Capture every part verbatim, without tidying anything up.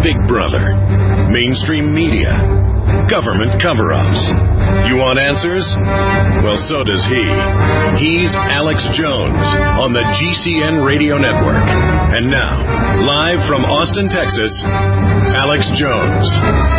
Big Brother, mainstream media, government cover-ups. You want answers? Well, so does he. He's Alex Jones on the G C N Radio Network. And now, live from Austin, Texas, Alex Jones.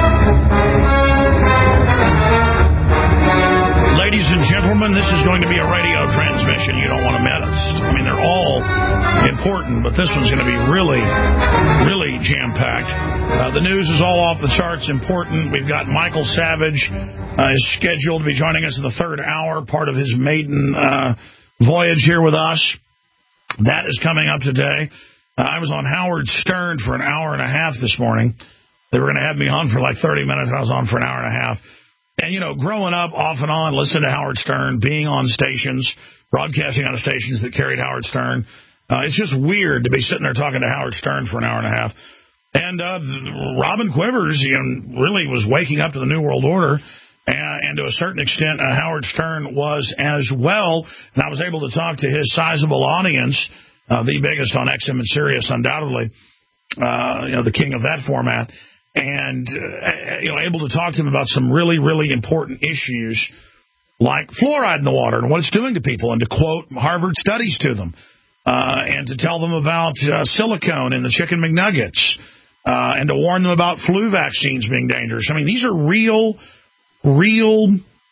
Ladies and gentlemen, this is going to be a radio transmission you don't want to miss. I mean, they're all important, but this one's going to be really, really jam-packed. Uh, the news is all off the charts important. We've got Michael Savage uh, is scheduled to be joining us in the third hour, part of his maiden uh, voyage here with us. That is coming up today. Uh, I was on Howard Stern for an hour and a half this morning. They were going to have me on for like thirty minutes, and I was on for an hour and a half. And, you know, growing up off and on, listening to Howard Stern, being on stations, broadcasting on stations that carried Howard Stern, uh, it's just weird to be sitting there talking to Howard Stern for an hour and a half. And uh, Robin Quivers, you know, really was waking up to the New World Order, and, and to a certain extent, uh, Howard Stern was as well. And I was able to talk to his sizable audience, uh, the biggest on X M and Sirius, undoubtedly, uh, you know, the king of that format. And, uh, you know, able to talk to him about some really, really important issues like fluoride in the water and what it's doing to people, and to quote Harvard studies to them, uh, and to tell them about uh, silicone in the chicken McNuggets, uh, and to warn them about flu vaccines being dangerous. I mean, these are real, real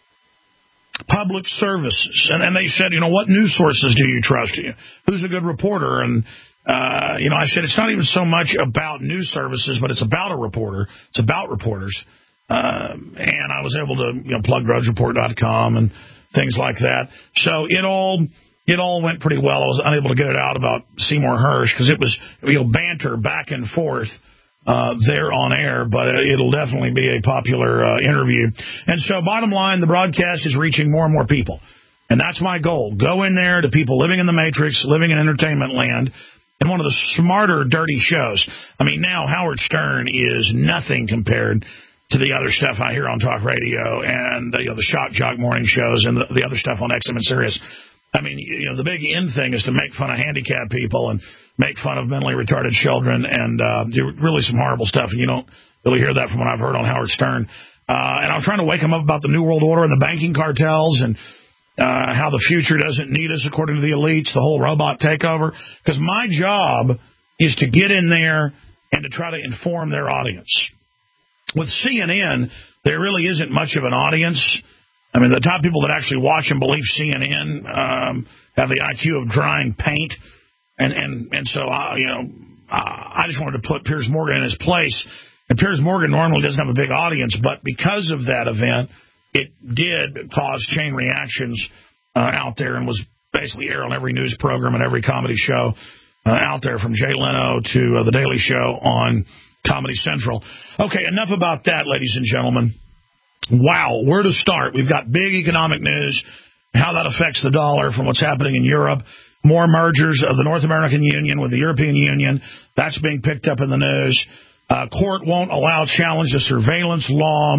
public services. And, and they said, you know, what news sources do you trust? Who's a good reporter? And Uh, you know, I said it's not even so much about news services, but it's about a reporter. It's about reporters. Uh, and I was able to, you know, plug Drudge Report dot com and things like that. So it all it all went pretty well. I was unable to get it out about Seymour Hersh because it was, you know, banter back and forth uh, there on air, but it'll definitely be a popular uh, interview. And so bottom line, the broadcast is reaching more and more people. And that's my goal. Go in there to people living in the Matrix, living in entertainment land, and one of the smarter, dirty shows. I mean, now Howard Stern is nothing compared to the other stuff I hear on talk radio and the, you know, the shock jock morning shows and the, the other stuff on X M and Sirius. I mean, you know, the big end thing is to make fun of handicapped people and make fun of mentally retarded children and uh, do really some horrible stuff. And you don't really hear that from what I've heard on Howard Stern. Uh, and I'm trying to wake them up about the New World Order and the banking cartels and Uh, how the future doesn't need us, according to the elites, the whole robot takeover. Because my job is to get in there and to try to inform their audience. With C N N, there really isn't much of an audience. I mean, the top people that actually watch and believe C N N um, have the I Q of drying paint. And, and, and so, uh, you know, uh, I just wanted to put Piers Morgan in his place. And Piers Morgan normally doesn't have a big audience, but because of that event, it did cause chain reactions uh, out there and was basically aired on every news program and every comedy show uh, out there, from Jay Leno to uh, The Daily Show on Comedy Central. Okay, enough about that, ladies and gentlemen. Wow, where to start? We've got big economic news, how that affects the dollar from what's happening in Europe. More mergers of the North American Union with the European Union. That's being picked up in the news. Uh, court won't allow challenge to surveillance law.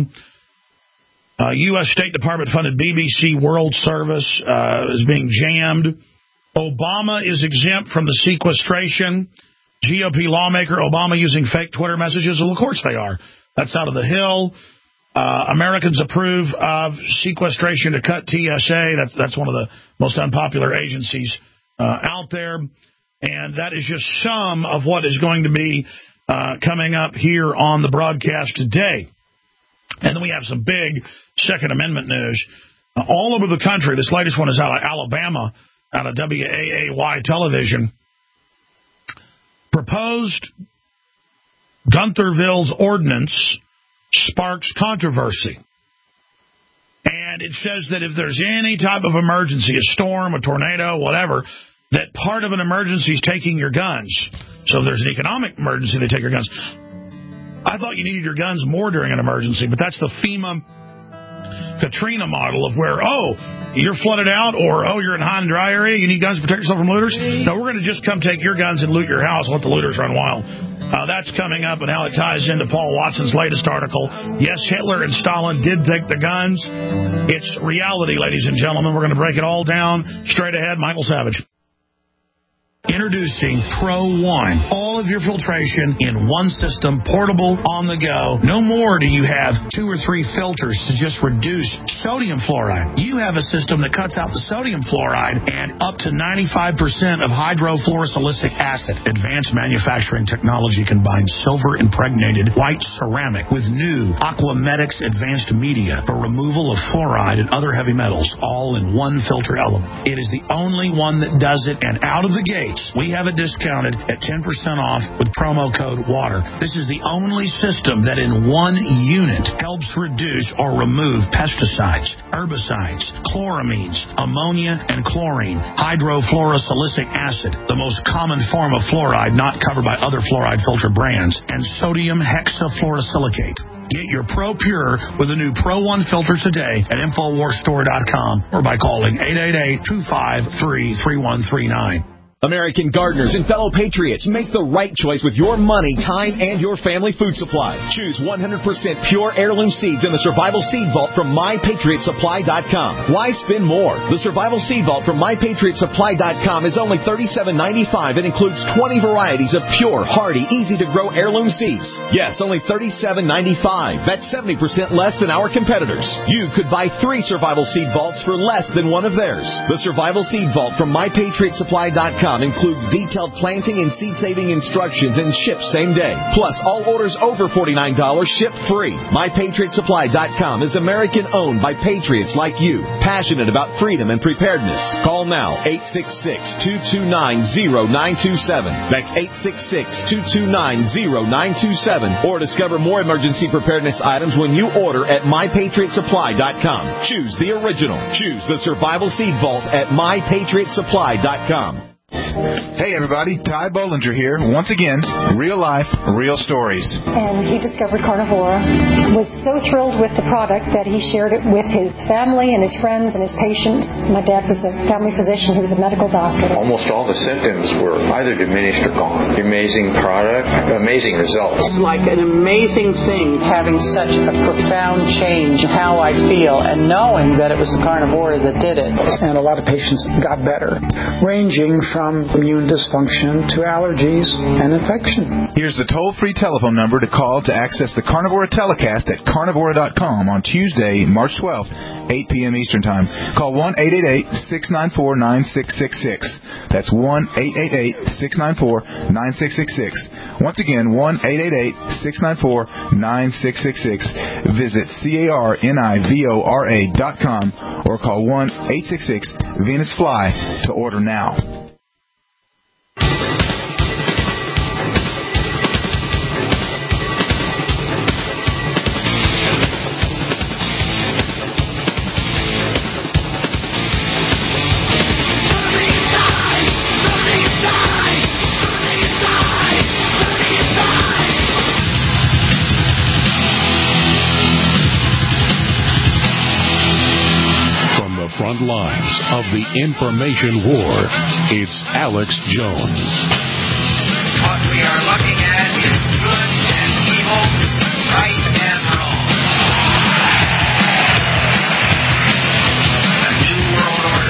Uh, U S State Department-funded B B C World Service uh, is being jammed. Obama is exempt from the sequestration. G O P lawmaker Obama using fake Twitter messages. Well, of course they are. That's out of the Hill. Uh, Americans approve of sequestration to cut T S A. That's, that's one of the most unpopular agencies uh, out there. And that is just some of what is going to be uh, coming up here on the broadcast today. And then we have some big Second Amendment news. Uh, all over the country, this latest one is out of Alabama, out of W A A Y television. Proposed Guntherville's ordinance sparks controversy. And it says that if there's any type of emergency, a storm, a tornado, whatever, that part of an emergency is taking your guns. So if there's an economic emergency, they take your guns. I thought you needed your guns more during an emergency, but that's the FEMA Katrina model of where, oh, you're flooded out, or, oh, you're in a high and dry area, you need guns to protect yourself from looters? No, we're going to just come take your guns and loot your house and let the looters run wild. Uh, that's coming up, and how it ties into Paul Watson's latest article. Yes, Hitler and Stalin did take the guns. It's reality, ladies and gentlemen. We're going to break it all down. Straight ahead, Michael Savage. Introducing Pro One. All of your filtration in one system, portable, on the go. No more do you have two or three filters to just reduce sodium fluoride. You have a system that cuts out the sodium fluoride and up to ninety-five percent of hydrofluorosilicic acid. Advanced manufacturing technology combines silver-impregnated white ceramic with new Aquamedics advanced media for removal of fluoride and other heavy metals, all in one filter element. It is the only one that does it, and out of the gates, we have it discounted at ten percent off with promo code WATER. This is the only system that in one unit helps reduce or remove pesticides, herbicides, chloramines, ammonia, and chlorine, hydrofluorosilicic acid, the most common form of fluoride not covered by other fluoride filter brands, and sodium hexafluorosilicate. Get your Pro Pure with a new Pro One filter today at Infowars Store dot com or by calling eight eight eight, two five three, three one three nine. American gardeners and fellow patriots, make the right choice with your money, time, and your family food supply. Choose one hundred percent pure heirloom seeds in the Survival Seed Vault from My Patriot Supply dot com. Why spend more? The Survival Seed Vault from My Patriot Supply dot com is only thirty-seven ninety-five and includes twenty varieties of pure, hardy, easy-to-grow heirloom seeds. Yes, only thirty-seven ninety-five. That's seventy percent less than our competitors. You could buy three Survival Seed Vaults for less than one of theirs. The Survival Seed Vault from My Patriot Supply dot com includes detailed planting and seed-saving instructions and ships same day. Plus, all orders over forty-nine dollars ship free. My Patriot Supply dot com is American-owned by patriots like you, passionate about freedom and preparedness. Call now, eight six six, two two nine, zero nine two seven. That's eight six six, two two nine, zero nine two seven. Or discover more emergency preparedness items when you order at My Patriot Supply dot com. Choose the original. Choose the Survival Seed Vault at My Patriot Supply dot com. Hey everybody, Ty Bollinger here. Once again, real life, real stories. And he discovered Carnivora, was so thrilled with the product that he shared it with his family and his friends and his patients. My dad was a family physician, he was a medical doctor. Almost all the symptoms were either diminished or gone. Amazing product, amazing results. It's like an amazing thing having such a profound change in how I feel and knowing that it was the Carnivora that did it. And a lot of patients got better, ranging from from immune dysfunction to allergies and infection. Here's the toll-free telephone number to call to access the Carnivora telecast at carnivora dot com on Tuesday, March twelfth, eight p.m. Eastern Time. Call one eight eight eight, six nine four, nine six six six. That's one eight eight eight, six nine four, nine six six six. Once again, one eight eight eight, six nine four, nine six six six. Visit carnivora dot com or call one eight six six, Venus Fly to order now. Front lines of the information war, it's Alex Jones. What we are looking at is good and evil, right and wrong. The New World Order.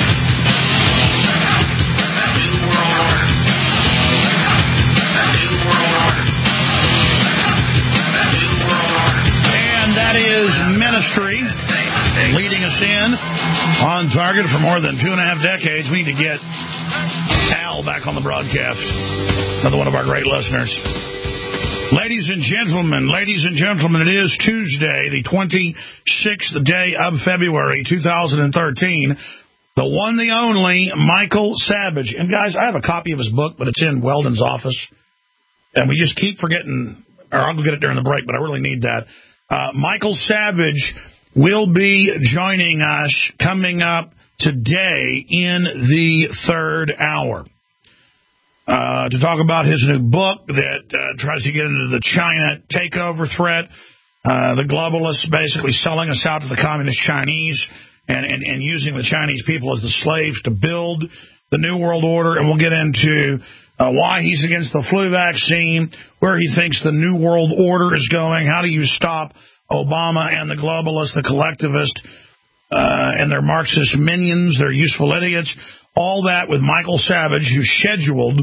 The New World Order. The New World Order. The New World Order. And that is Ministry, leading us in on target for more than two and a half decades. We need to get Al back on the broadcast. Another one of our great listeners. Ladies and gentlemen, ladies and gentlemen, it is Tuesday, the twenty-sixth day of February, two thousand thirteen. The one, the only, Michael Savage. And guys, I have a copy of his book, but it's in Weldon's office. And we just keep forgetting, or I'll go get it during the break, but I really need that. Uh, Michael Savage will be joining us coming up today in the third hour uh, to talk about his new book that uh, tries to get into the China takeover threat, uh, the globalists basically selling us out to the communist Chinese and, and, and using the Chinese people as the slaves to build the New World Order. And we'll get into uh, why he's against the flu vaccine, where he thinks the New World Order is going, how do you stop Obama and the globalist, the collectivist, uh, and their Marxist minions, their useful idiots, all that with Michael Savage, who's scheduled,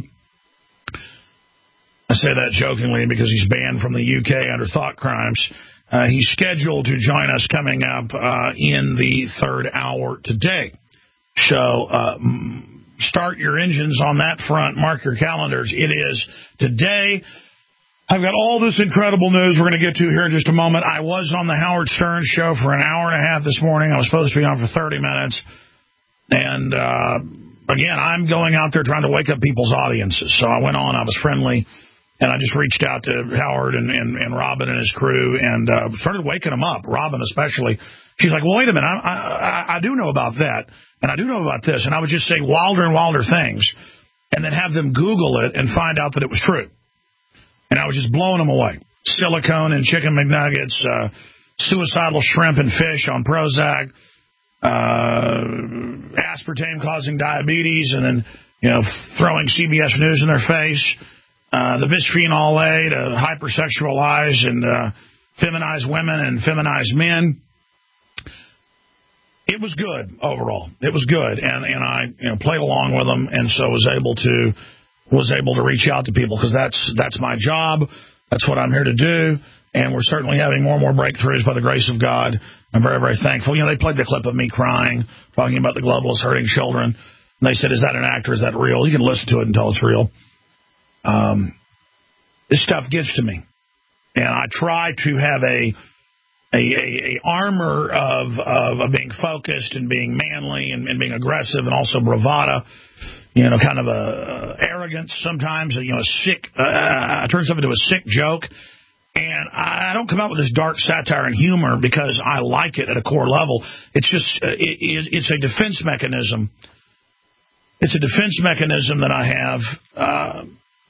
I say that jokingly because he's banned from the U K under thought crimes. Uh, he's scheduled to join us coming up uh, in the third hour today. So uh, start your engines on that front. Mark your calendars. It is today. I've got all this incredible news we're going to get to here in just a moment. I was on the Howard Stern show for an hour and a half this morning. I was supposed to be on for thirty minutes. And, uh, again, I'm going out there trying to wake up people's audiences. So I went on. I was friendly. And I just reached out to Howard and, and, and Robin and his crew and uh, started waking them up, Robin especially. She's like, well, wait a minute, I, I, I do know about that, and I do know about this. And I would just say wilder and wilder things and then have them Google it and find out that it was true. And I was just blowing them away. Silicone and chicken McNuggets, uh, suicidal shrimp and fish on Prozac, uh, aspartame causing diabetes, and then, you know, throwing C B S News in their face. Uh, the bisphenol A to hypersexualize and uh, feminize women and feminize men. It was good overall. It was good, and and I you know played along with them, and so was able to was able to reach out to people because that's that's my job. That's what I'm here to do, and we're certainly having more and more breakthroughs by the grace of God. I'm very very thankful. You know, they played the clip of me crying, talking about the globalists hurting children. And they said, "Is that an act or is that real?" You can listen to it until it's real. Um, this stuff gets to me, and I try to have a a, a, a armor of, of of being focused and being manly and, and being aggressive and also bravado, you know, kind of a arrogance sometimes, you know, a sick. Uh, I turn something into a sick joke, and I don't come out with this dark satire and humor because I like it at a core level. It's just uh, it, it, it's a defense mechanism. It's a defense mechanism that I have. Uh,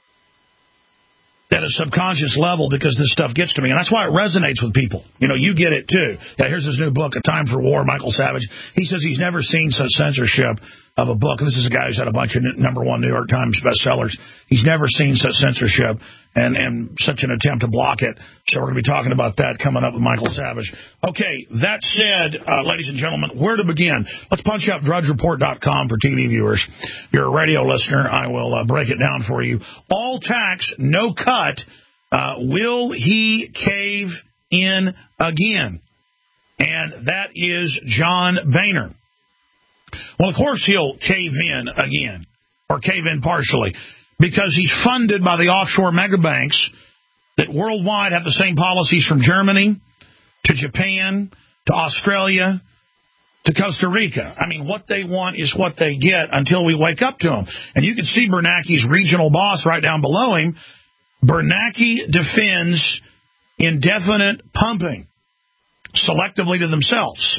at a subconscious level because this stuff gets to me. And that's why it resonates with people. You know, you get it, too. Yeah, here's his new book, A Time for War, Michael Savage. He says he's never seen such censorship of a book. This is a guy who's had a bunch of number one New York Times bestsellers. He's never seen such censorship and, and such an attempt to block it. So we're going to be talking about that coming up with Michael Savage. Okay, that said, uh, ladies and gentlemen, where to begin? Let's punch up drudge report dot com for T V viewers. If you're a radio listener, I will uh, break it down for you. All tax, no cut. Uh, will he cave in again? And that is John Boehner. Well, of course he'll cave in again, or cave in partially, because he's funded by the offshore megabanks that worldwide have the same policies from Germany to Japan to Australia to Costa Rica. I mean, what they want is what they get until we wake up to them. And you can see Bernanke's regional boss right down below him. Bernanke defends indefinite pumping selectively to themselves.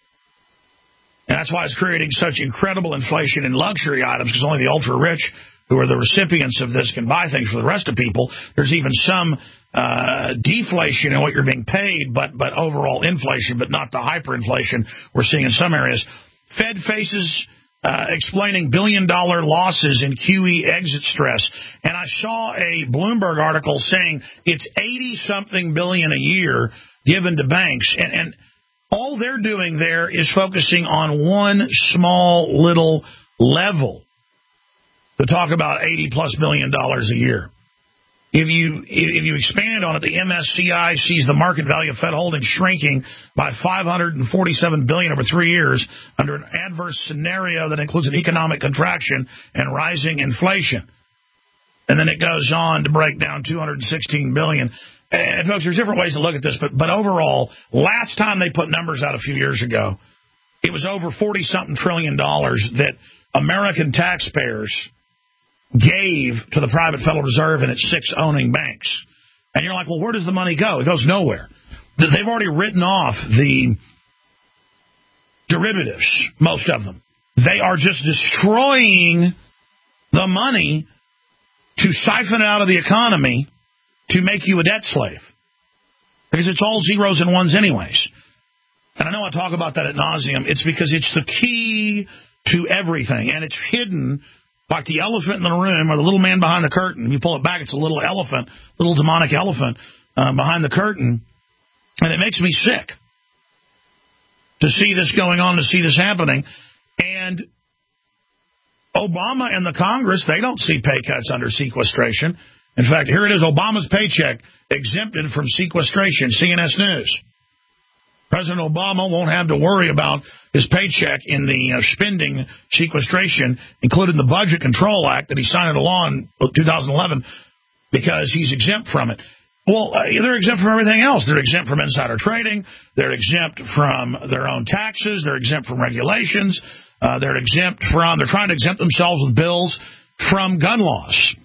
And that's why it's creating such incredible inflation in luxury items, because only the ultra-rich who are the recipients of this can buy things for the rest of people. There's even some uh, deflation in what you're being paid, but but overall inflation, but not the hyperinflation we're seeing in some areas. Fed faces uh, explaining billion-dollar losses in Q E exit stress. And I saw a Bloomberg article saying it's eighty-something billion a year given to banks. And, and all they're doing there is focusing on one small little level to talk about eighty-plus billion dollars a year. If you if you expand on it, the M S C I sees the market value of Fed holdings shrinking by five hundred forty-seven billion dollars over three years under an adverse scenario that includes an economic contraction and rising inflation. And then it goes on to break down two hundred sixteen billion dollars. And, folks, there's different ways to look at this, but, but overall, last time they put numbers out a few years ago, it was over forty-something trillion dollars that American taxpayers gave to the private Federal Reserve and its six owning banks. And you're like, well, where does the money go? It goes nowhere. They've already written off the derivatives, most of them. They are just destroying the money to siphon it out of the economy to make you a debt slave. Because it's all zeros and ones anyways. And I know I talk about that ad nauseum. It's because it's the key to everything. And it's hidden like the elephant in the room or the little man behind the curtain. If you pull it back, it's a little elephant, little demonic elephant uh, behind the curtain. And it makes me sick to see this going on, to see this happening. And Obama and the Congress, they don't see pay cuts under sequestration. In fact, here it is, Obama's paycheck exempted from sequestration, C N S News. President Obama won't have to worry about his paycheck in the uh, spending sequestration, including the Budget Control Act that he signed into law in two thousand eleven, because he's exempt from it. Well, uh, they're exempt from everything else. They're exempt from insider trading. They're exempt from their own taxes. They're exempt from regulations. Uh, they're exempt from, they're trying to exempt themselves with bills from gun laws.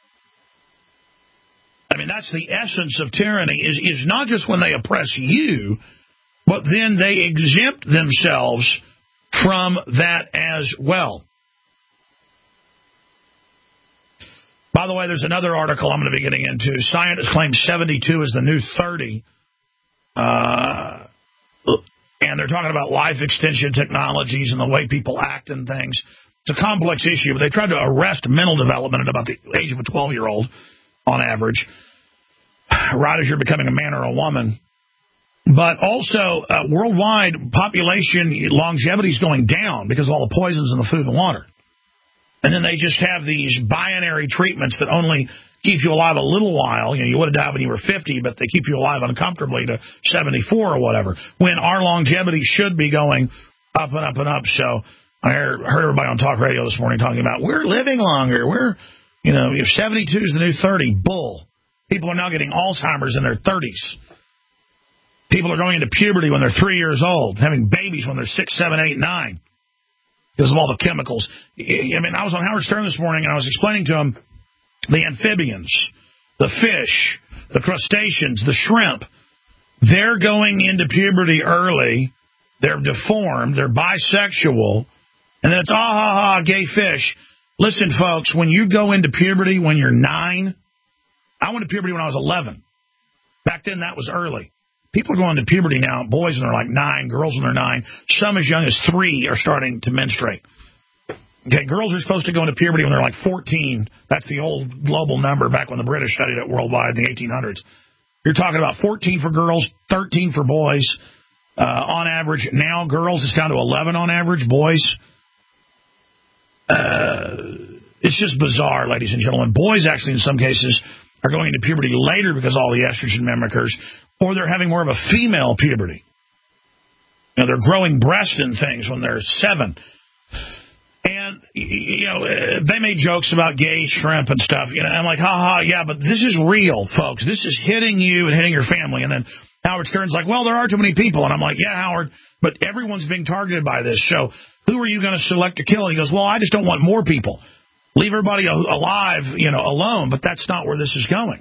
I mean, that's the essence of tyranny, is, is not just when they oppress you, but then they exempt themselves from that as well. By the way, there's another article I'm going to be getting into. Scientists claim seventy-two is the new thirty. Uh, and they're talking about life extension technologies and the way people act and things. It's a complex issue, but they tried to arrest mental development at about the age of a twelve-year-old on average, right as you're becoming a man or a woman. But also, uh, worldwide population longevity is going down because of all the poisons in the food and water. And then they just have these binary treatments that only keep you alive a little while. You know, you would have died when you were fifty, but they keep you alive uncomfortably to seventy-four or whatever, when our longevity should be going up and up and up. So I heard, heard everybody on talk radio this morning talking about, we're living longer. We're, you know, if seventy-two is the new thirty, bull. People are now getting Alzheimer's in their thirties. People are going into puberty when they're three years old, having babies when they're six, seven, eight, nine, because of all the chemicals. I mean, I was on Howard Stern this morning, and I was explaining to him the amphibians, the fish, the crustaceans, the shrimp. They're going into puberty early. They're deformed. They're bisexual. And then it's, ah, ha, ha, gay fish. Listen, folks, when you go into puberty when you're nine, I went to puberty when I was eleven. Back then, that was early. People are going to puberty now, boys when they're like nine, girls when they're nine. Some as young as three are starting to menstruate. Okay, girls are supposed to go into puberty when they're like fourteen. That's the old global number back when the British studied it worldwide in the eighteen hundreds. You're talking about fourteen for girls, thirteen for boys uh, on average. Now girls, it's down to eleven on average. Boys, uh, it's just bizarre, ladies and gentlemen. Boys actually in some cases are going into puberty later because of all the estrogen mimickers, or they're having more of a female puberty. You know, they're growing breast and things when they're seven. And, you know, they made jokes about gay shrimp and stuff. You know, I'm like, ha ha, yeah, but this is real, folks. This is hitting you and hitting your family. And then Howard Stern's like, well, there are too many people. And I'm like, yeah, Howard, but everyone's being targeted by this. So who are you going to select to kill? And he goes, well, I just don't want more people. Leave everybody alive, you know, alone. But that's not where this is going.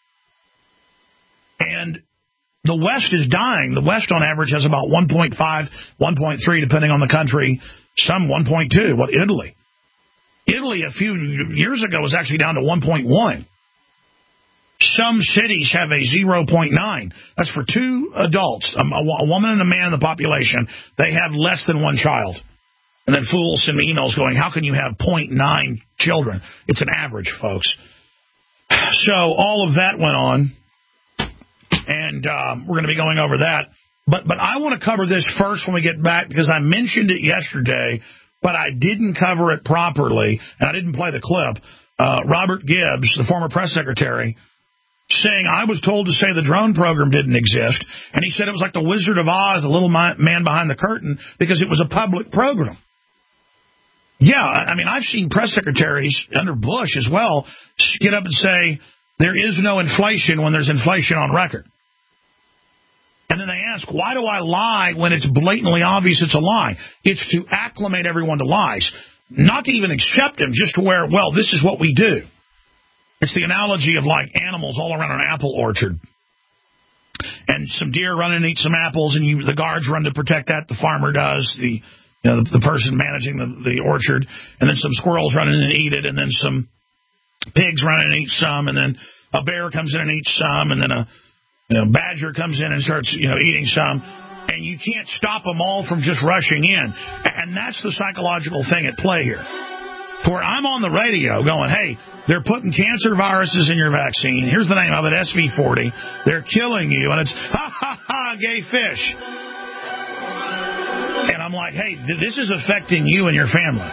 And the West is dying. The West, on average, has about one point five, one point three, depending on the country. Some one point two. What, Italy? Italy, a few years ago, was actually down to one point one. Some cities have a zero point nine. That's for two adults, a, a woman and a man in the population. They have less than one child. And then fools send me emails going, how can you have zero point nine children? It's an average, folks. So all of that went on. And um, we're going to be going over that. But but I want to cover this first when we get back, because I mentioned it yesterday, but I didn't cover it properly, and I didn't play the clip. Uh, Robert Gibbs, the former press secretary, saying, I was told to say the drone program didn't exist, and he said it was like the Wizard of Oz, the little man behind the curtain, because it was a public program. Yeah, I mean, I've seen press secretaries under Bush as well get up and say there is no inflation when there's inflation on record. And then they ask, why do I lie when it's blatantly obvious it's a lie? It's to acclimate everyone to lies, not to even accept them, just to where, well, this is what we do. It's the analogy of like animals all around an apple orchard. And some deer run and eat some apples, and you, the guards run to protect that. The farmer does, the you know, the, the person managing the, the orchard. And then some squirrels run in and eat it, and then some pigs run in and eat some, and then a bear comes in and eats some, and then a You know, badger comes in and starts, you know, eating some, and you can't stop them all from just rushing in. And that's the psychological thing at play here. Where I'm on the radio going, hey, they're putting cancer viruses in your vaccine. Here's the name of it, S V forty. They're killing you, and it's, ha, ha, ha, gay fish. And I'm like, hey, th- this is affecting you and your family.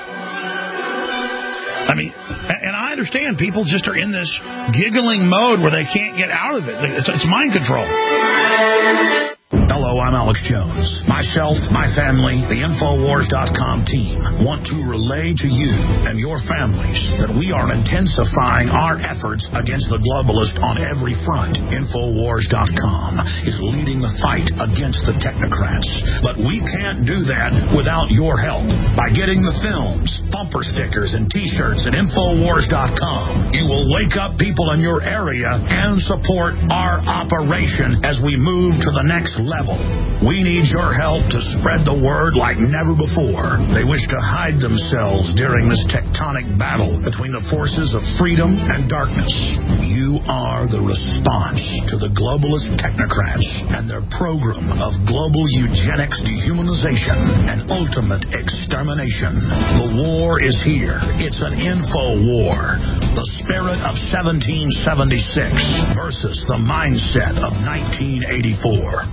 I mean, and I understand people just are in this giggling mode where they can't get out of it. It's, it's mind control. Hello, I'm Alex Jones. Myself, my family, the Infowars dot com team want to relay to you and your families that we are intensifying our efforts against the globalists on every front. Infowars dot com is leading the fight against the technocrats. But we can't do that without your help. By getting the films, bumper stickers, and T-shirts at Infowars dot com, you will wake up people in your area and support our operation as we move to the next level. We need your help to spread the word like never before. They wish to hide themselves during this tectonic battle between the forces of freedom and darkness. You are the response to the globalist technocrats and their program of global eugenics, dehumanization, and ultimate extermination. The war is here. It's an info war. The spirit of seventeen seventy-six versus the mindset of nineteen eighty-four.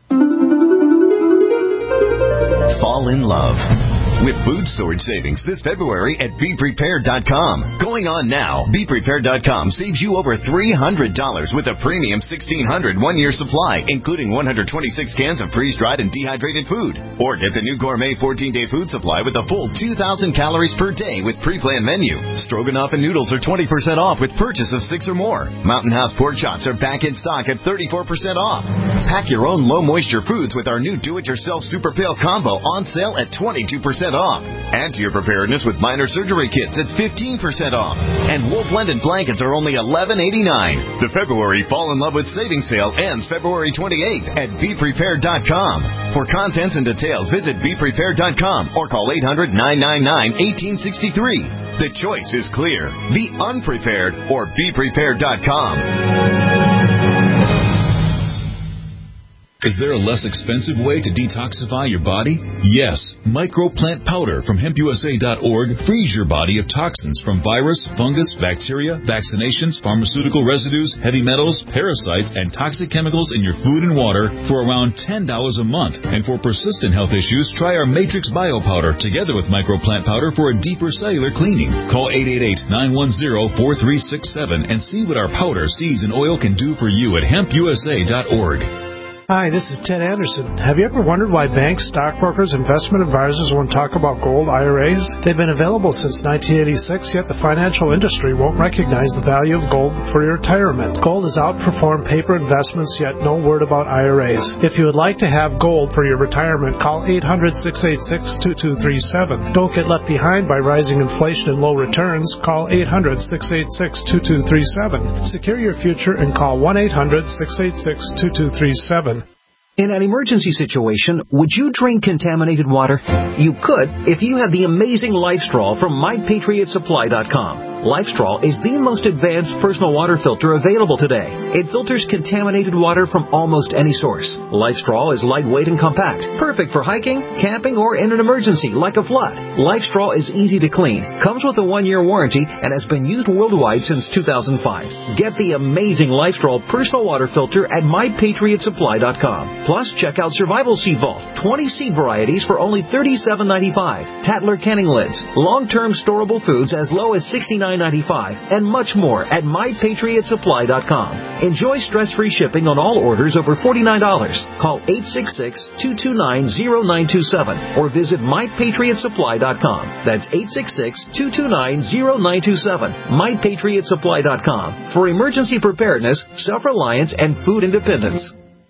Fall in love with food storage savings this February at Be Prepared dot com. Going on now, Be Prepared dot com saves you over three hundred dollars with a premium sixteen hundred one-year supply, including one hundred twenty-six cans of freeze-dried and dehydrated food. Or get the new gourmet fourteen-day food supply with a full two thousand calories per day with pre-planned menu. Stroganoff and noodles are twenty percent off with purchase of six or more. Mountain House pork chops are back in stock at thirty-four percent off. Pack your own low-moisture foods with our new do-it-yourself Super Pail Combo on sale at twenty-two percent off. Add to your preparedness with minor surgery kits at fifteen percent off. And Wolf London blankets are only eleven eighty-nine. The February Fall in Love with Savings Sale ends February twenty-eighth at Be Prepared dot com. For contents and details, visit Be Prepared dot com or call eight hundred nine nine nine one eight six three. The choice is clear. Be unprepared or Be Prepared dot com. Is there a less expensive way to detoxify your body? Yes. Microplant powder from hemp U S A dot org frees your body of toxins from virus, fungus, bacteria, vaccinations, pharmaceutical residues, heavy metals, parasites, and toxic chemicals in your food and water for around ten dollars a month. And for persistent health issues, try our Matrix Bio Powder together with Microplant Powder for a deeper cellular cleaning. Call eight eight eight, nine one zero, four three six seven and see what our powder, seeds, and oil can do for you at hemp U S A dot org. Hi, this is Ted Anderson. Have you ever wondered why banks, stockbrokers, investment advisors won't talk about gold I R As? They've been available since nineteen eighty-six, yet the financial industry won't recognize the value of gold for your retirement. Gold has outperformed paper investments, yet no word about I R As. If you would like to have gold for your retirement, call eight hundred, six eight six, two two three seven. Don't get left behind by rising inflation and low returns. Call eight hundred, six eight six, two two three seven. Secure your future and call one eight hundred, six eight six, two two three seven. In an emergency situation, would you drink contaminated water? You could if you had the amazing LifeStraw from My Patriot Supply dot com. LifeStraw is the most advanced personal water filter available today. It filters contaminated water from almost any source. LifeStraw is lightweight and compact, perfect for hiking, camping, or in an emergency like a flood. LifeStraw is easy to clean, comes with a one-year warranty, and has been used worldwide since two thousand five. Get the amazing LifeStraw personal water filter at My Patriot Supply dot com. Plus, check out Survival Seed Vault, twenty seed varieties for only thirty-seven ninety-five. Tatler canning lids, long-term storable foods as low as sixty-nine ninety-five, and much more at My Patriot Supply dot com. Enjoy stress-free shipping on all orders over forty-nine dollars. Call eight six six, two two nine, zero nine two seven or visit My Patriot Supply dot com. That's eight six six, two two nine, zero nine two seven. My Patriot Supply dot com for emergency preparedness, self-reliance, and food independence.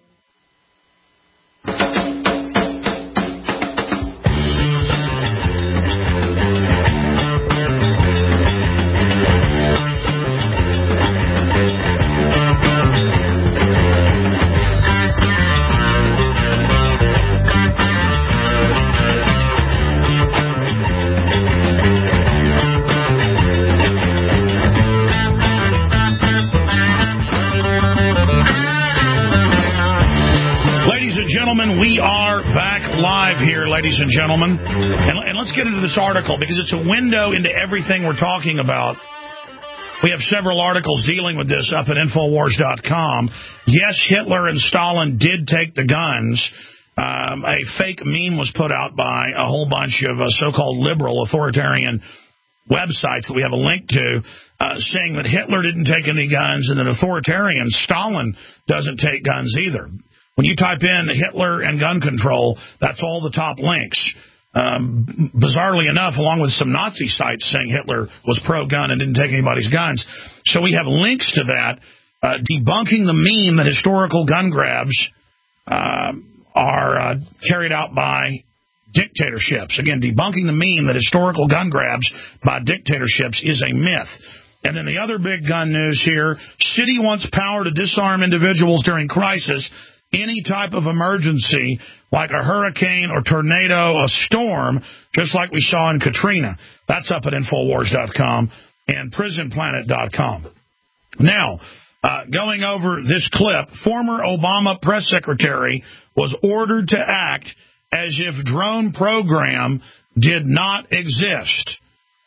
We are back live here, ladies and gentlemen. And, and let's get into this article because it's a window into everything we're talking about. We have several articles dealing with this up at Infowars dot com. Yes, Hitler and Stalin did take the guns. um, a fake meme was put out by a whole bunch of uh, so-called liberal authoritarian websites that we have a link to, uh, saying that Hitler didn't take any guns and that authoritarian Stalin doesn't take guns either. When you type in Hitler and gun control, that's all the top links. Um, bizarrely enough, along with some Nazi sites saying Hitler was pro-gun and didn't take anybody's guns. So we have links to that, uh, debunking the meme that historical gun grabs uh, are uh, carried out by dictatorships. Again, debunking the meme that historical gun grabs by dictatorships is a myth. And then the other big gun news here, city wants power to disarm individuals during crisis. Any type of emergency, like a hurricane or tornado, a storm, just like we saw in Katrina. That's up at Infowars dot com and Prison Planet dot com. Now, uh, going over this clip, former Obama press secretary was ordered to act as if drone program did not exist.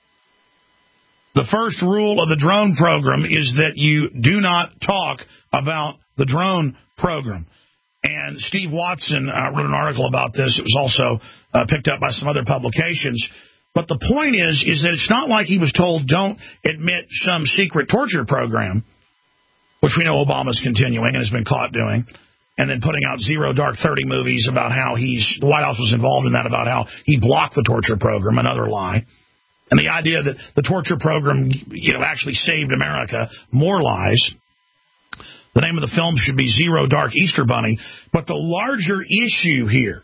The first rule of the drone program is that you do not talk about the drone program. And Steve Watson uh, wrote an article about this. It was also uh, picked up by some other publications. But the point is, is that it's not like he was told don't admit some secret torture program, which we know Obama's continuing and has been caught doing, and then putting out Zero Dark Thirty movies about how he's, the White House was involved in that, about how he blocked the torture program, another lie. And the idea that the torture program, you know, actually saved America, more lies. The name of the film should be Zero Dark Easter Bunny. But the larger issue here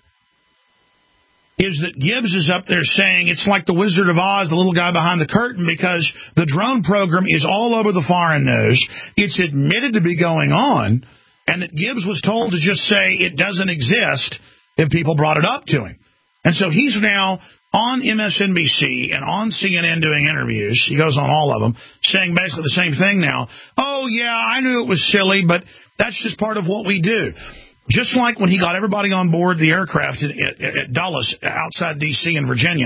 is that Gibbs is up there saying it's like the Wizard of Oz, the little guy behind the curtain, because the drone program is all over the foreign news. It's admitted to be going on, and that Gibbs was told to just say it doesn't exist if people brought it up to him. And so he's now on M S N B C and on C N N doing interviews. He goes on all of them, saying basically the same thing now. Oh, yeah, I knew it was silly, but that's just part of what we do. Just like when he got everybody on board the aircraft at, at, at Dulles, outside D C in Virginia.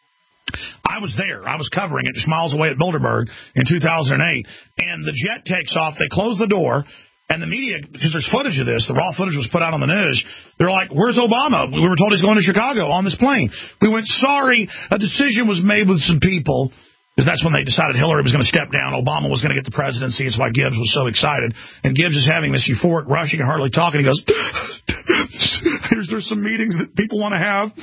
I was there. I was covering it just miles away at Bilderberg in two thousand eight. And the jet takes off. They close the door. And the media, because there's footage of this, the raw footage was put out on the news. They're like, where's Obama? We were told he's going to Chicago on this plane. We went, sorry, a decision was made with some people. Because that's when they decided Hillary was going to step down. Obama was going to get the presidency. It's why Gibbs was so excited. And Gibbs is having this euphoric rush. He can hardly talk. And he goes, there's, there's some meetings that people want to have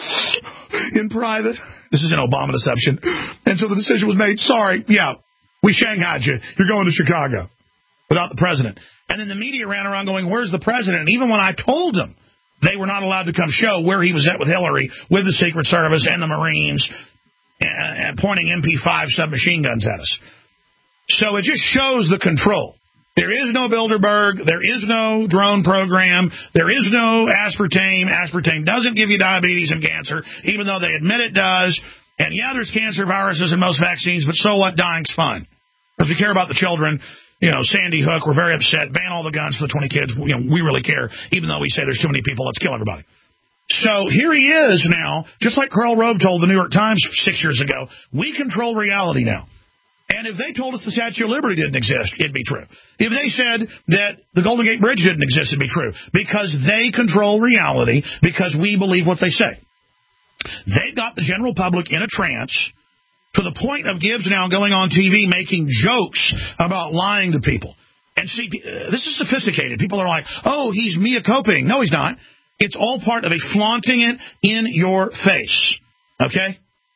in private. This is an Obama deception. And so the decision was made. Sorry, yeah, we shanghaied you. You're going to Chicago without the president. And then the media ran around going, where's the president? And even when I told them they were not allowed to come show where he was at with Hillary, with the Secret Service and the Marines, and pointing M P five submachine guns at us. So it just shows the control. There is no Bilderberg. There is no drone program. There is no aspartame. Aspartame doesn't give you diabetes and cancer, even though they admit it does. And yeah, there's cancer viruses in most vaccines, but so what? Dying's fun. Because we care about the children. You know, Sandy Hook, we're very upset. Ban all the guns for the twenty kids. You know, we really care, even though we say there's too many people. Let's kill everybody. So here he is now, just like Karl Rove told the New York Times six years ago, we control reality now. And if they told us the Statue of Liberty didn't exist, it'd be true. If they said that the Golden Gate Bridge didn't exist, it'd be true. Because they control reality, because we believe what they say. They got the general public in a trance, to the point of Gibbs now going on T V making jokes about lying to people. And see, this is sophisticated. People are like, oh, he's Mia coping. No, he's not. It's all part of a flaunting it in your face. Okay?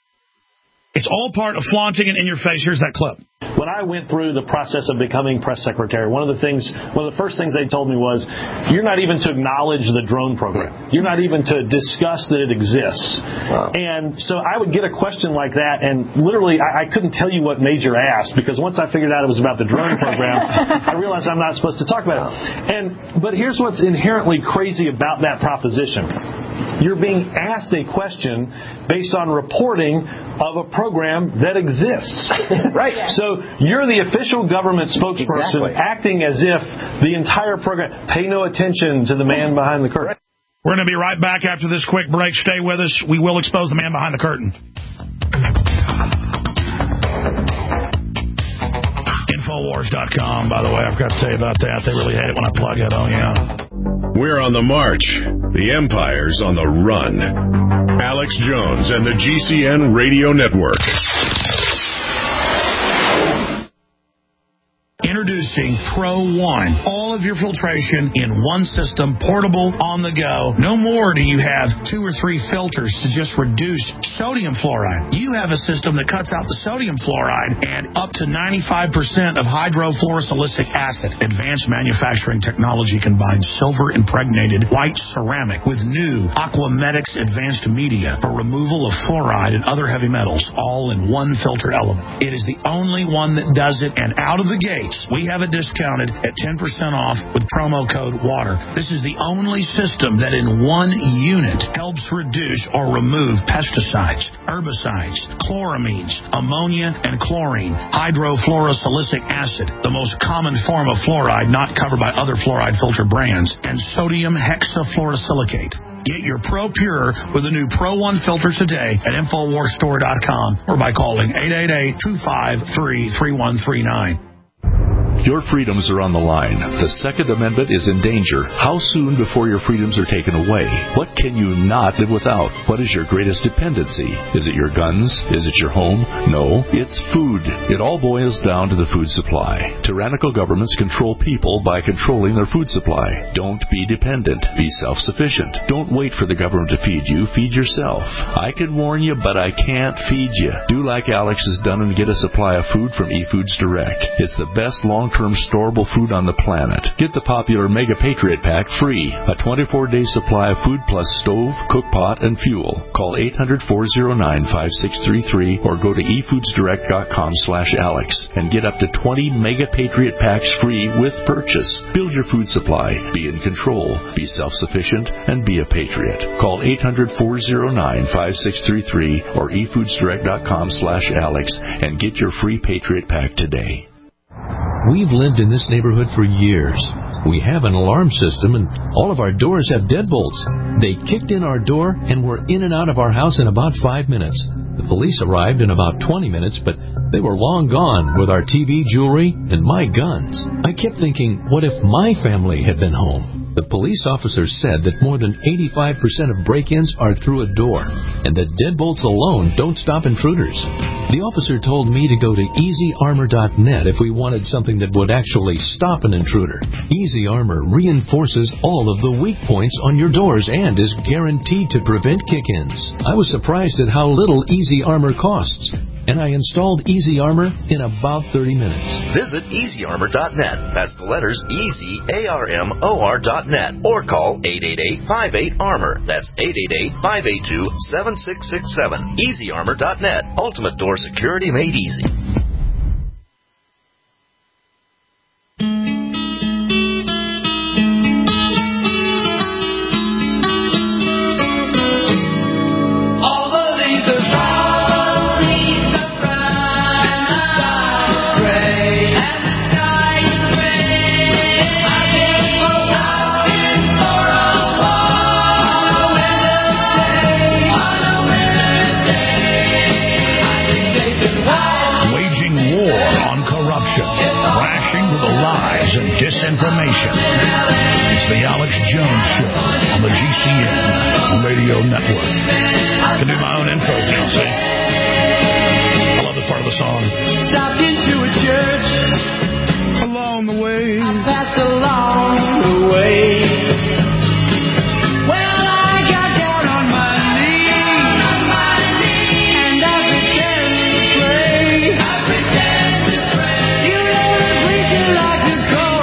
It's all part of flaunting it in your face. Here's that clip. When I went through the process of becoming press secretary, one of the things, one of the first things they told me was, you're not even to acknowledge the drone program. You're not even to discuss that it exists. Wow. And so I would get a question like that, and literally I, I couldn't tell you what Major asked, because once I figured out it was about the drone program, I realized I'm not supposed to talk about it. And but here's what's inherently crazy about that proposition. You're being asked a question based on reporting of a program that exists. Right. So you're the official government spokesperson, exactly, acting as if the entire program, pay no attention to the man behind the curtain. We're going to be right back after this quick break. Stay with us. We will expose the man behind the curtain. Infowars dot com, by the way, I've got to tell you about that. They really hate it when I plug it. Oh, yeah. We're on the march. The empire's on the run. Alex Jones and the G C N Radio Network. Introducing Pro One. All of your filtration in one system, portable, on the go. No more do you have two or three filters to just reduce sodium fluoride. You have a system that cuts out the sodium fluoride and up to ninety-five percent of hydrofluorosilicic acid. Advanced manufacturing technology combines silver-impregnated white ceramic with new Aquamedics advanced media for removal of fluoride and other heavy metals, all in one filter element. It is the only one that does it, and out of the gate, we have it discounted at ten percent off with promo code WATER. This is the only system that in one unit helps reduce or remove pesticides, herbicides, chloramines, ammonia, and chlorine, hydrofluorosilicic acid, the most common form of fluoride not covered by other fluoride filter brands, and sodium hexafluorosilicate. Get your Pro Pure with the new Pro One filter today at Infowars Store dot com or by calling eight eight eight, two five three, three one three nine. Your freedoms are on the line. The Second Amendment is in danger. How soon before your freedoms are taken away? What can you not live without? What is your greatest dependency? Is it your guns? Is it your home? No, it's food. It all boils down to the food supply. Tyrannical governments control people by controlling their food supply. Don't be dependent. Be self-sufficient. Don't wait for the government to feed you. Feed yourself. I can warn you, but I can't feed you. Do like Alex has done and get a supply of food from eFoods Direct. It's the best long long-term storable food on the planet. Get the popular Mega Patriot Pack free. A twenty-four day supply of food plus stove, cook pot, and fuel. Call eight hundred, four oh nine, five six three three or go to e foods direct dot com slash Alex and get up to twenty Mega Patriot Packs free with purchase. Build your food supply. Be in control. Be self-sufficient and be a patriot. Call eight hundred, four oh nine, five six three three or e foods direct dot com slash Alex and get your free Patriot Pack today. We've lived in this neighborhood for years. We have an alarm system, and all of our doors have deadbolts. They kicked in our door, and we're in and out of our house in about five minutes. The police arrived in about twenty minutes, but they were long gone with our T V, jewelry, and my guns. I kept thinking, what if my family had been home? The police officer said that more than eighty-five percent of break-ins are through a door, and that deadbolts alone don't stop intruders. The officer told me to go to easy armor dot net if we wanted something that would actually stop an intruder. Easy Armor reinforces all of the weak points on your doors and is guaranteed to prevent kick-ins. I was surprised at how little Easy Armor costs, and I installed Easy Armor in about thirty minutes. Visit easy armor dot net. That's the letters easy, A R M O R dot net. Or call eight eight eight, five eight, armor. That's eight eight eight, five eight two, seven six six seven. easy armor dot net. Ultimate door security made easy. Disinformation. It's the Alex Jones Show on the G C N Radio Network. I can do my own intros now, see? I love this part of the song. Stopped into a church along the way. I passed along the way. Well, I got down on my knees, on my knees, and I pretend to pray. I pretend to pray. You know the preacher like the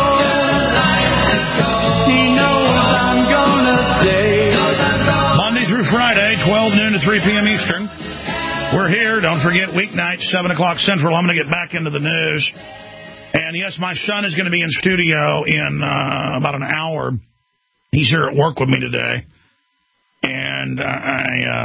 Friday, twelve noon to three p.m. Eastern. We're here. Don't forget, weeknights, seven o'clock Central. I'm going to get back into the news. And, yes, my son is going to be in studio in uh, about an hour. He's here at work with me today. And uh, I uh,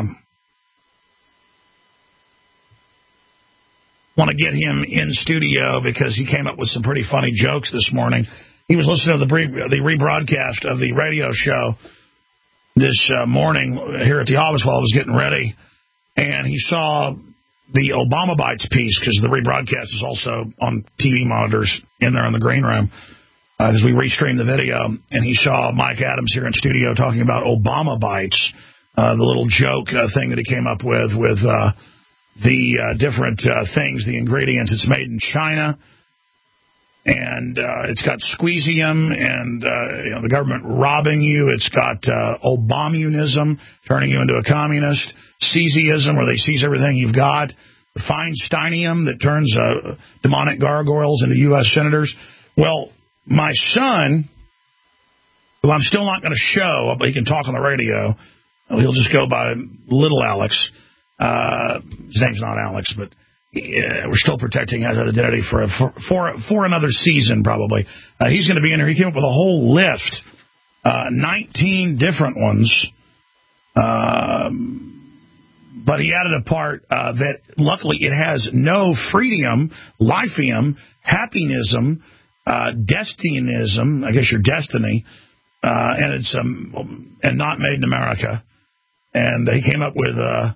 want to get him in studio because he came up with some pretty funny jokes this morning. He was listening to the, re- the rebroadcast of the radio show this uh, morning here at the office while I was getting ready, and he saw the Obama Bites piece, because the rebroadcast is also on T V monitors in there in the green room, because uh, we restreamed the video, and he saw Mike Adams here in studio talking about Obama bites, uh, the little joke uh, thing that he came up with with uh, the uh, different uh, things, the ingredients. It's made in China, and uh, it's got squeezium, and uh, you know, the government robbing you. It's got uh, Obamunism, turning you into a communist, Caesarism, where they seize everything you've got, the Feinsteinium that turns uh, demonic gargoyles into U S senators. Well, my son, who I'm still not going to show, but he can talk on the radio, he'll just go by Little Alex. Uh, his name's not Alex, but yeah, we're still protecting his identity for, a, for for for another season, probably. Uh, he's going to be in here. He came up with a whole list, uh, nineteen different ones. Um, but he added a part uh, that, luckily, it has no freedium, lithium, happinism, uh, destinism, I guess your destiny, uh, and it's um, and not made in America. And he came up with uh,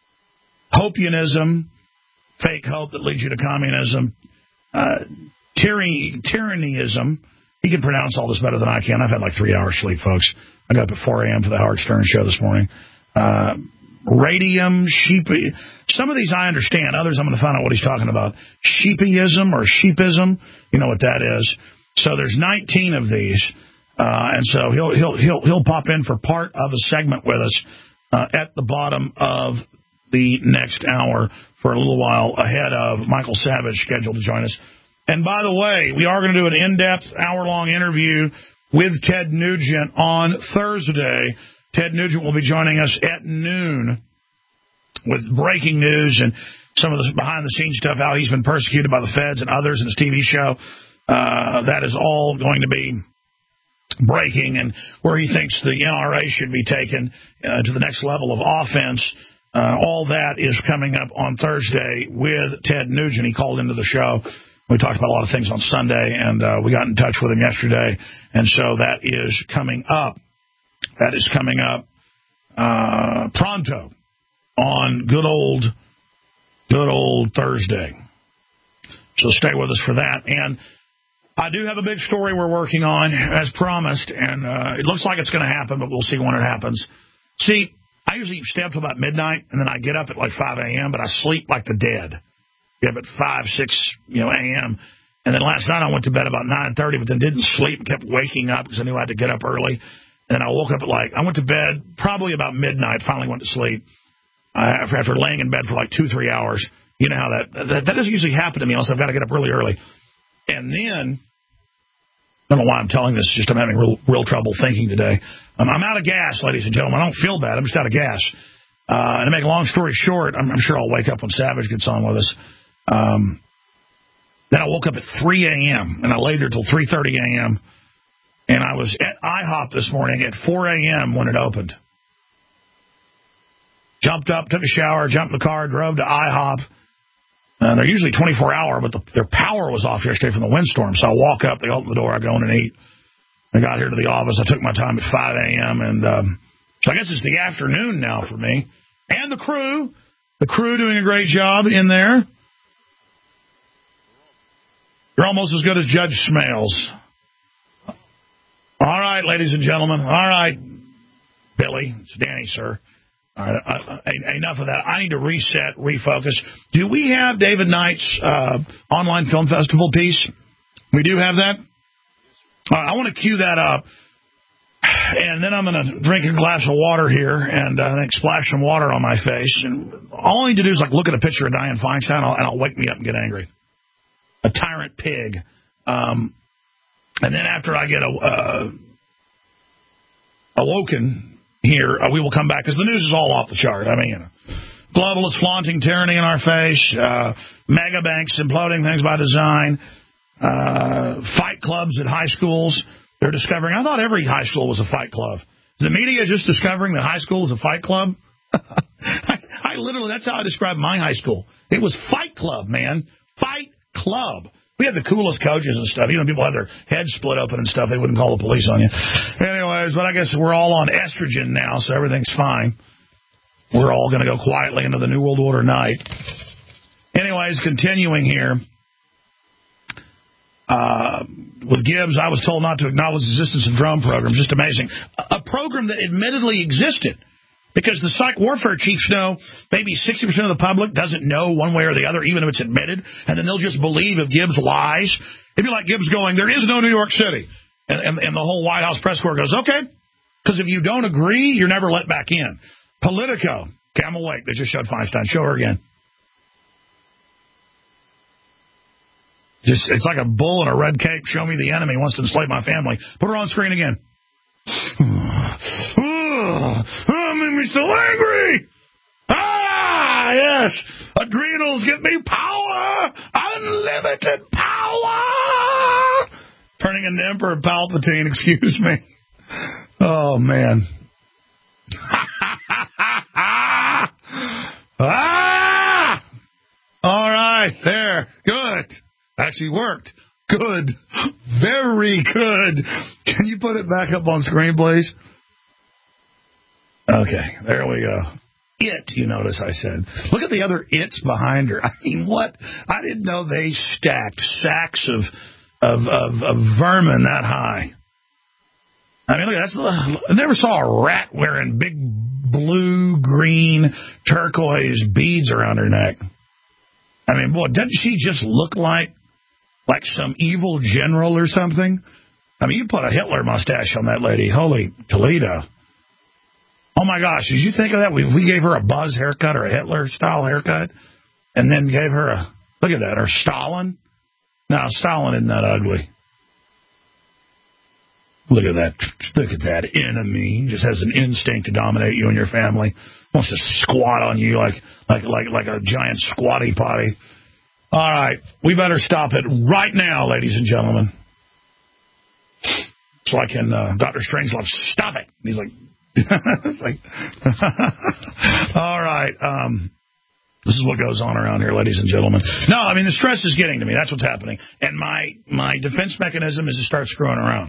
hopianism, fake hope that leads you to communism, uh, tyranny, tyrannyism. He can pronounce all this better than I can. I've had like three hours sleep, folks. I got up at four a.m. for the Howard Stern show this morning. Uh, radium, sheepy. Some of these I understand. Others I'm going to find out what he's talking about. Sheepyism or sheepism. You know what that is. So there's nineteen of these. Uh, and so he'll, he'll, he'll, he'll pop in for part of a segment with us uh, at the bottom of the next hour for a little while ahead of Michael Savage scheduled to join us. And by the way, we are going to do an in-depth hour-long interview with Ted Nugent on Thursday. Ted Nugent will be joining us at noon with breaking news and some of the behind-the-scenes stuff, how he's been persecuted by the feds and others in his T V show. Uh, that is all going to be breaking, and where he thinks the N R A should be taken uh, to the next level of offense. Uh, all that is coming up on Thursday with Ted Nugent. He called into the show. We talked about a lot of things on Sunday, and uh, we got in touch with him yesterday, and so that is coming up. That is coming up uh, pronto on good old, good old Thursday. So stay with us for that. And I do have a big story we're working on, as promised, and uh, it looks like it's going to happen, but we'll see when it happens. See, I usually stay up till about midnight, and then I get up at like five a.m., but I sleep like the dead. Get up at five, six, you know, a.m., and then last night I went to bed about nine thirty, but then didn't sleep and kept waking up because I knew I had to get up early. And I woke up at like, I went to bed probably about midnight, finally went to sleep uh, after, after laying in bed for like two, three hours. You know how that, that, that doesn't usually happen to me unless I've got to get up really early. And then, I don't know why I'm telling this, just I'm having real, real trouble thinking today. Um, I'm out of gas, ladies and gentlemen. I don't feel bad. I'm just out of gas. Uh, and to make a long story short, I'm, I'm sure I'll wake up when Savage gets on with us. Um, then I woke up at three a.m., and I laid there till three thirty a.m., and I was at IHOP this morning at four a.m. when it opened. Jumped up, took a shower, jumped in the car, drove to IHOP. Uh, they're usually twenty-four hour, but the, their power was off yesterday from the windstorm. So I walk up, they open the door, I go in and eat. I got here to the office. I took my time at five a.m. And um, so I guess it's the afternoon now for me. And the crew. The crew doing a great job in there. You're almost as good as Judge Smales. All right, ladies and gentlemen. All right, Billy. It's Danny, sir. All right, uh, enough of that. I need to reset, refocus. Do we have David Knight's uh, online film festival piece? We do have that? All right, I want to cue that up. And then I'm going to drink a glass of water here and uh, I think splash some water on my face. And all I need to do is like look at a picture of Dianne Feinstein and I'll, and I'll wake me up and get angry. A tyrant pig. Um, and then after I get a, uh, awoken here, uh, we will come back because the news is all off the chart. I mean, you know, globalists flaunting tyranny in our face, uh, mega banks imploding things by design, uh, fight clubs at high schools. They're discovering, I thought every high school was a fight club. Is the media just discovering that high school is a fight club? I, I literally, that's how I described my high school. It was fight club, man. Fight club. We had the coolest coaches and stuff. You know, people had their heads split open and stuff. They wouldn't call the police on you. Anyways, but I guess we're all on estrogen now, so everything's fine. We're all going to go quietly into the New World Order night. Anyways, continuing here. Uh, with Gibbs, I was told not to acknowledge the existence of drone programs. Just amazing. A, a program that admittedly existed. Because the psych warfare chiefs know maybe sixty percent of the public doesn't know one way or the other, even if it's admitted, and then they'll just believe if Gibbs lies. It'd be like Gibbs going, there is no New York City. And, and, and the whole White House press corps goes, okay, because if you don't agree, you're never let back in. Politico, Camel Lake, they just showed Feinstein. Show her again. Just It's like a bull in a red cape. Show me the enemy wants to enslave my family. Put her on screen again. Oh, made me so angry. Ah, yes. Adrenals give me power. Unlimited power. Turning into Emperor Palpatine, excuse me. Oh, man. Ah! All right, there. Good. Actually worked. Good. Very good. Can you put it back up on screen, please? Okay, there we go. It, you notice I said. Look at the other it's behind her. I mean, what? I didn't know they stacked sacks of of of, of vermin that high. I mean, look, that's. I never saw a rat wearing big blue, green, turquoise beads around her neck. I mean, boy, doesn't she just look like like some evil general or something? I mean, you put a Hitler mustache on that lady. Holy Toledo. Oh, my gosh, did you think of that? We, we gave her a Buzz haircut or a Hitler-style haircut and then gave her a, look at that, or Stalin. No, Stalin isn't that ugly. Look at that. Look at that enemy. Just has an instinct to dominate you and your family. Wants to squat on you like like like like a giant squatty potty. All right, we better stop it right now, ladies and gentlemen. It's like in uh, Doctor Strangelove, stop it. He's like, it's like, all right. Um, this is what goes on around here, ladies and gentlemen. No, I mean, the stress is getting to me. That's what's happening. And my, my defense mechanism is to start screwing around.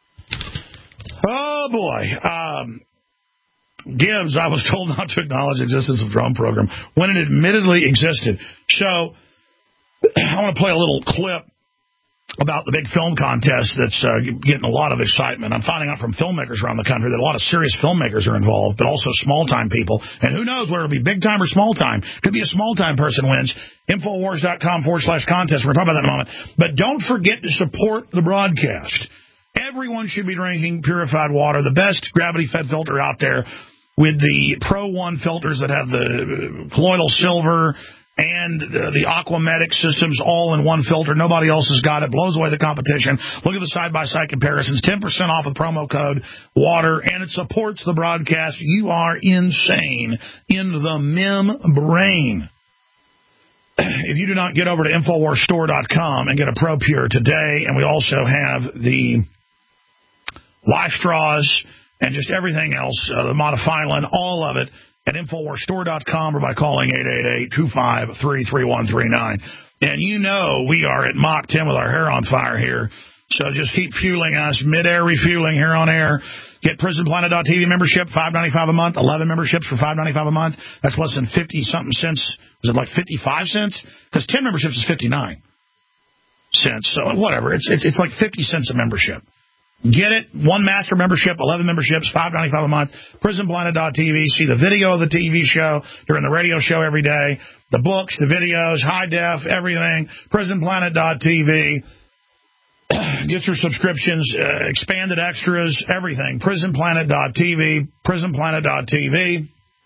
Oh, boy. Um, Gibbs, I was told not to acknowledge the existence of drone program when it admittedly existed. So I want to play a little clip about the big film contest that's uh, getting a lot of excitement. I'm finding out from filmmakers around the country that a lot of serious filmmakers are involved, but also small-time people. And who knows whether it'll be big-time or small-time. Could be a small-time person wins. Infowars.com forward slash contest. We're going to talk about that in a moment. But don't forget to support the broadcast. Everyone should be drinking purified water, the best gravity-fed filter out there with the Pro One filters that have the colloidal silver and uh, the Aquametic systems all in one filter. Nobody else has got it. Blows away the competition. Look at the side-by-side comparisons. ten percent off with promo code WATER, and it supports the broadcast. You are insane in the membrane. If you do not get over to Infowars Store dot com and get a Pro Pure today, and we also have the Life Straws and just everything else, uh, the Modifilin, all of it, at Infowars Store dot com or by calling eight eight eight, two five three, three one three nine. And you know we are at Mach ten with our hair on fire here. So just keep fueling us, mid-air refueling here on air. Get Prison Planet dot T V membership, five ninety-five a month, eleven memberships for five ninety-five a month. That's less than fifty-something cents. Was it like fifty-five cents? Because ten memberships is fifty-nine cents. So whatever. It's, it's, it's like fifty cents a membership. Get it. One master membership, eleven memberships, five ninety-five a month. Prison Planet dot T V. See the video of the T V show during the radio show every day. The books, the videos, high def, everything. Prison Planet dot T V. Get your subscriptions, uh, expanded extras, everything. Prison Planet dot T V. Prison Planet dot T V.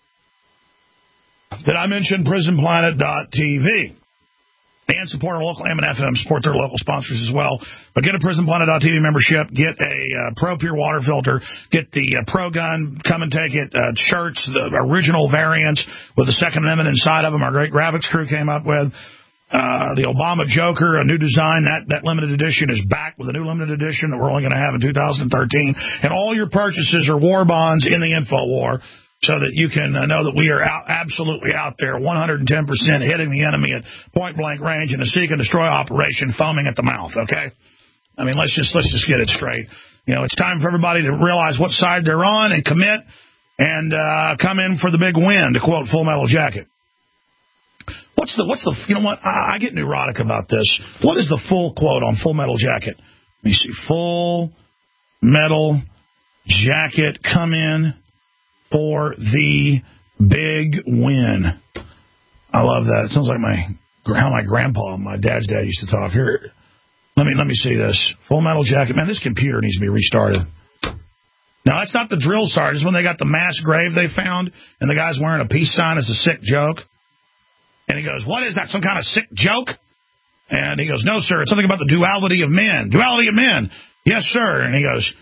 Did I mention Prison Planet dot T V? And support our local M and F M, support their local sponsors as well. But get a Prison Planet dot T V membership, get a uh, Pro Pure water filter, get the uh, Pro Gun, come and take it, uh, shirts, the original variants with the Second Amendment inside of them our great graphics crew came up with. Uh, the Obama Joker, a new design, that, that limited edition is back with a new limited edition that we're only going to have in two thousand thirteen. And all your purchases are war bonds in the InfoWar, so that you can uh, know that we are out, absolutely out there, one hundred ten percent hitting the enemy at point-blank range in a seek-and-destroy operation, foaming at the mouth, okay? I mean, let's just let's just get it straight. You know, it's time for everybody to realize what side they're on and commit and uh, come in for the big win, to quote Full Metal Jacket. What's the, what's the, you know what? I, I get neurotic about this. What is the full quote on Full Metal Jacket? Let me see. Full Metal Jacket, come in for the big win. I love that. It sounds like my how my grandpa, my dad's dad used to talk. Here, let me let me see this. Full Metal Jacket. Man, this computer needs to be restarted. Now, that's not the drill sergeants when they got the mass grave they found, and the guy's wearing a peace sign as a sick joke. And he goes, what is that, some kind of sick joke? And he goes, no, sir, it's something about the duality of men. Duality of men. Yes, sir. And he goes,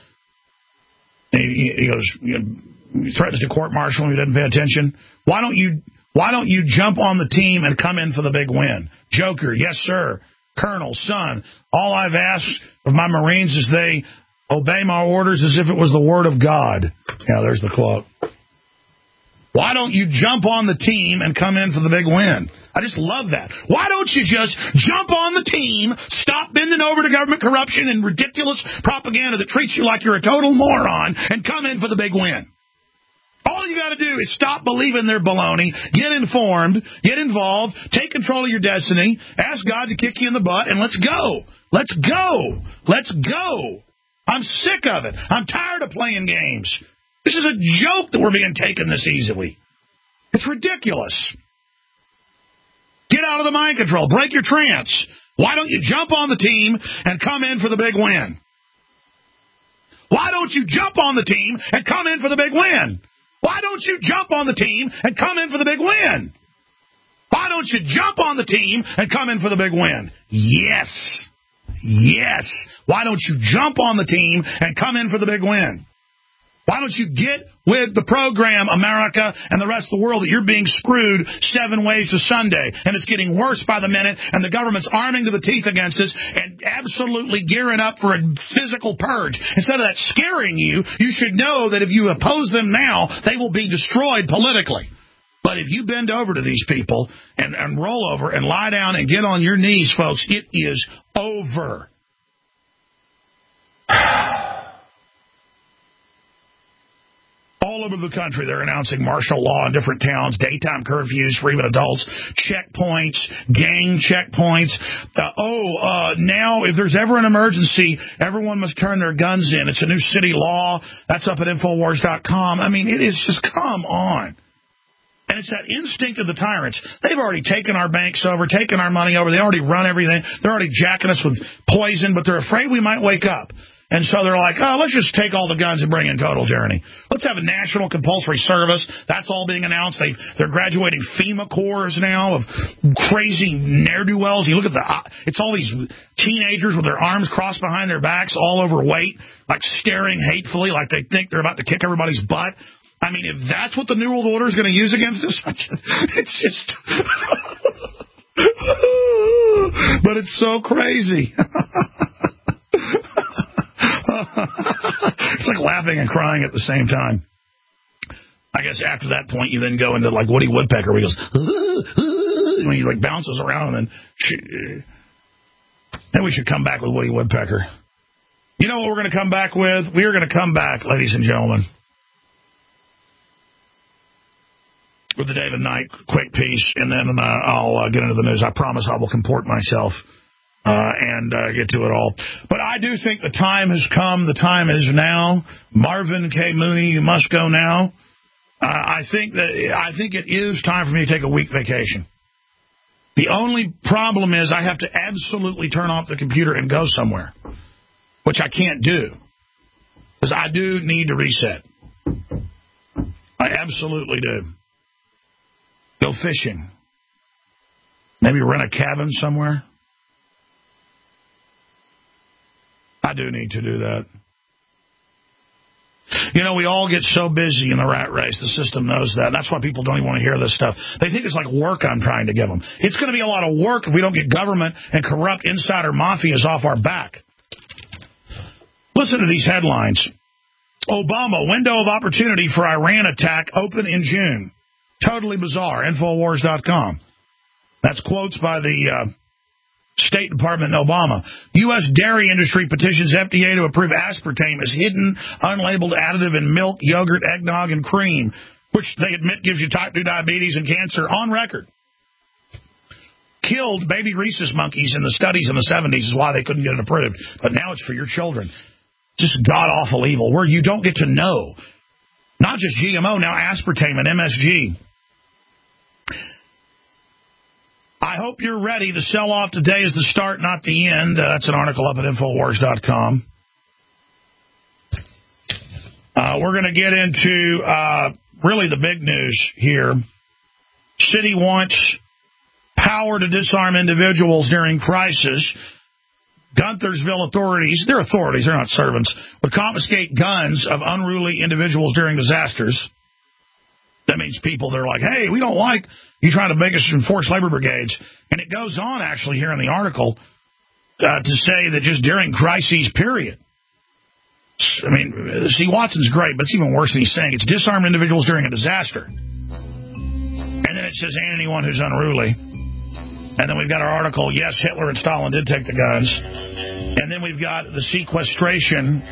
he, he goes, you know, he threatens to court-martial when he doesn't pay attention. Why don't you why don't you jump on the team and come in for the big win? Joker, yes, sir. Colonel, son, all I've asked of my Marines is they obey my orders as if it was the word of God. Yeah, there's the quote. Why don't you jump on the team and come in for the big win? I just love that. Why don't you just jump on the team, stop bending over to government corruption and ridiculous propaganda that treats you like you're a total moron, and come in for the big win? All you got to do is stop believing their baloney, get informed, get involved, take control of your destiny, ask God to kick you in the butt, and let's go. Let's go. Let's go. I'm sick of it. I'm tired of playing games. This is a joke that we're being taken this easily. It's ridiculous. Get out of the mind control. Break your trance. Why don't you jump on the team and come in for the big win? Why don't you jump on the team and come in for the big win? Why don't you jump on the team and come in for the big win? Why don't you jump on the team and come in for the big win? Yes. Yes. Why don't you jump on the team and come in for the big win? Why don't you get with the program, America, and the rest of the world, that you're being screwed seven ways to Sunday, and it's getting worse by the minute, and the government's arming to the teeth against us and absolutely gearing up for a physical purge. Instead of that scaring you, you should know that if you oppose them now, they will be destroyed politically. But if you bend over to these people and, and roll over and lie down and get on your knees, folks, it is over. All over the country, they're announcing martial law in different towns, daytime curfews for even adults, checkpoints, gang checkpoints. Uh, oh, uh, now if there's ever an emergency, everyone must turn their guns in. It's a new city law. That's up at Infowars dot com. I mean, it is just, come on. And it's that instinct of the tyrants. They've already taken our banks over, taken our money over. They already run everything. They're already jacking us with poison, but they're afraid we might wake up. And so they're like, oh, let's just take all the guns and bring in total tyranny. Let's have a national compulsory service. That's all being announced. They, they're graduating FEMA corps now of crazy ne'er-do-wells. You look at the, it's all these teenagers with their arms crossed behind their backs, all overweight, like staring hatefully, like they think they're about to kick everybody's butt. I mean, if that's what the New World Order is going to use against us, it's just... But it's so crazy. It's like laughing and crying at the same time. I guess after that point, you then go into like Woody Woodpecker, where he goes, when he like bounces around, and then then we should come back with Woody Woodpecker. You know what we're going to come back with? We are going to come back, ladies and gentlemen, with the David Knight quick piece, and then uh, I'll uh, get into the news. I promise I will comport myself. Uh, and uh, get to it all. But I do think the time has come. The time is now. Marvin K. Mooney, you must go now. Uh, I think that I think it is time for me to take a week vacation. The only problem is I have to absolutely turn off the computer and go somewhere, which I can't do, because I do need to reset. I absolutely do. Go fishing. Maybe rent a cabin somewhere. I do need to do that. You know, we all get so busy in the rat race. The system knows that. That's why people don't even want to hear this stuff. They think it's like work I'm trying to give them. It's going to be a lot of work if we don't get government and corrupt insider mafias off our back. Listen to these headlines. Obama, window of opportunity for Iran attack open in June. Totally bizarre. Infowars dot com. That's quotes by the... Uh, State Department and Obama. U S dairy industry petitions F D A to approve aspartame as hidden, unlabeled additive in milk, yogurt, eggnog, and cream, which they admit gives you type two diabetes and cancer on record. killed baby rhesus monkeys in the studies in the seventies is why they couldn't get it approved. But now it's for your children. Just god-awful evil where you don't get to know. Not just G M O, now aspartame and M S G. I hope you're ready. The sell-off today is the start, not the end. Uh, that's an article up at Infowars dot com. Uh, we're going to get into uh, really the big news here. City wants power to disarm individuals during crisis. Guntersville authorities, they're authorities, they're not servants, would confiscate guns of unruly individuals during disasters. That means people that are like, hey, we don't like you trying to make us enforce labor brigades. And it goes on, actually, here in the article, uh, to say that just during crises, period. I mean, see, Watson's great, but it's even worse than he's saying. It's disarm individuals during a disaster. And then it says, and anyone who's unruly. And then we've got our article, yes, Hitler and Stalin did take the guns. And then we've got the sequestration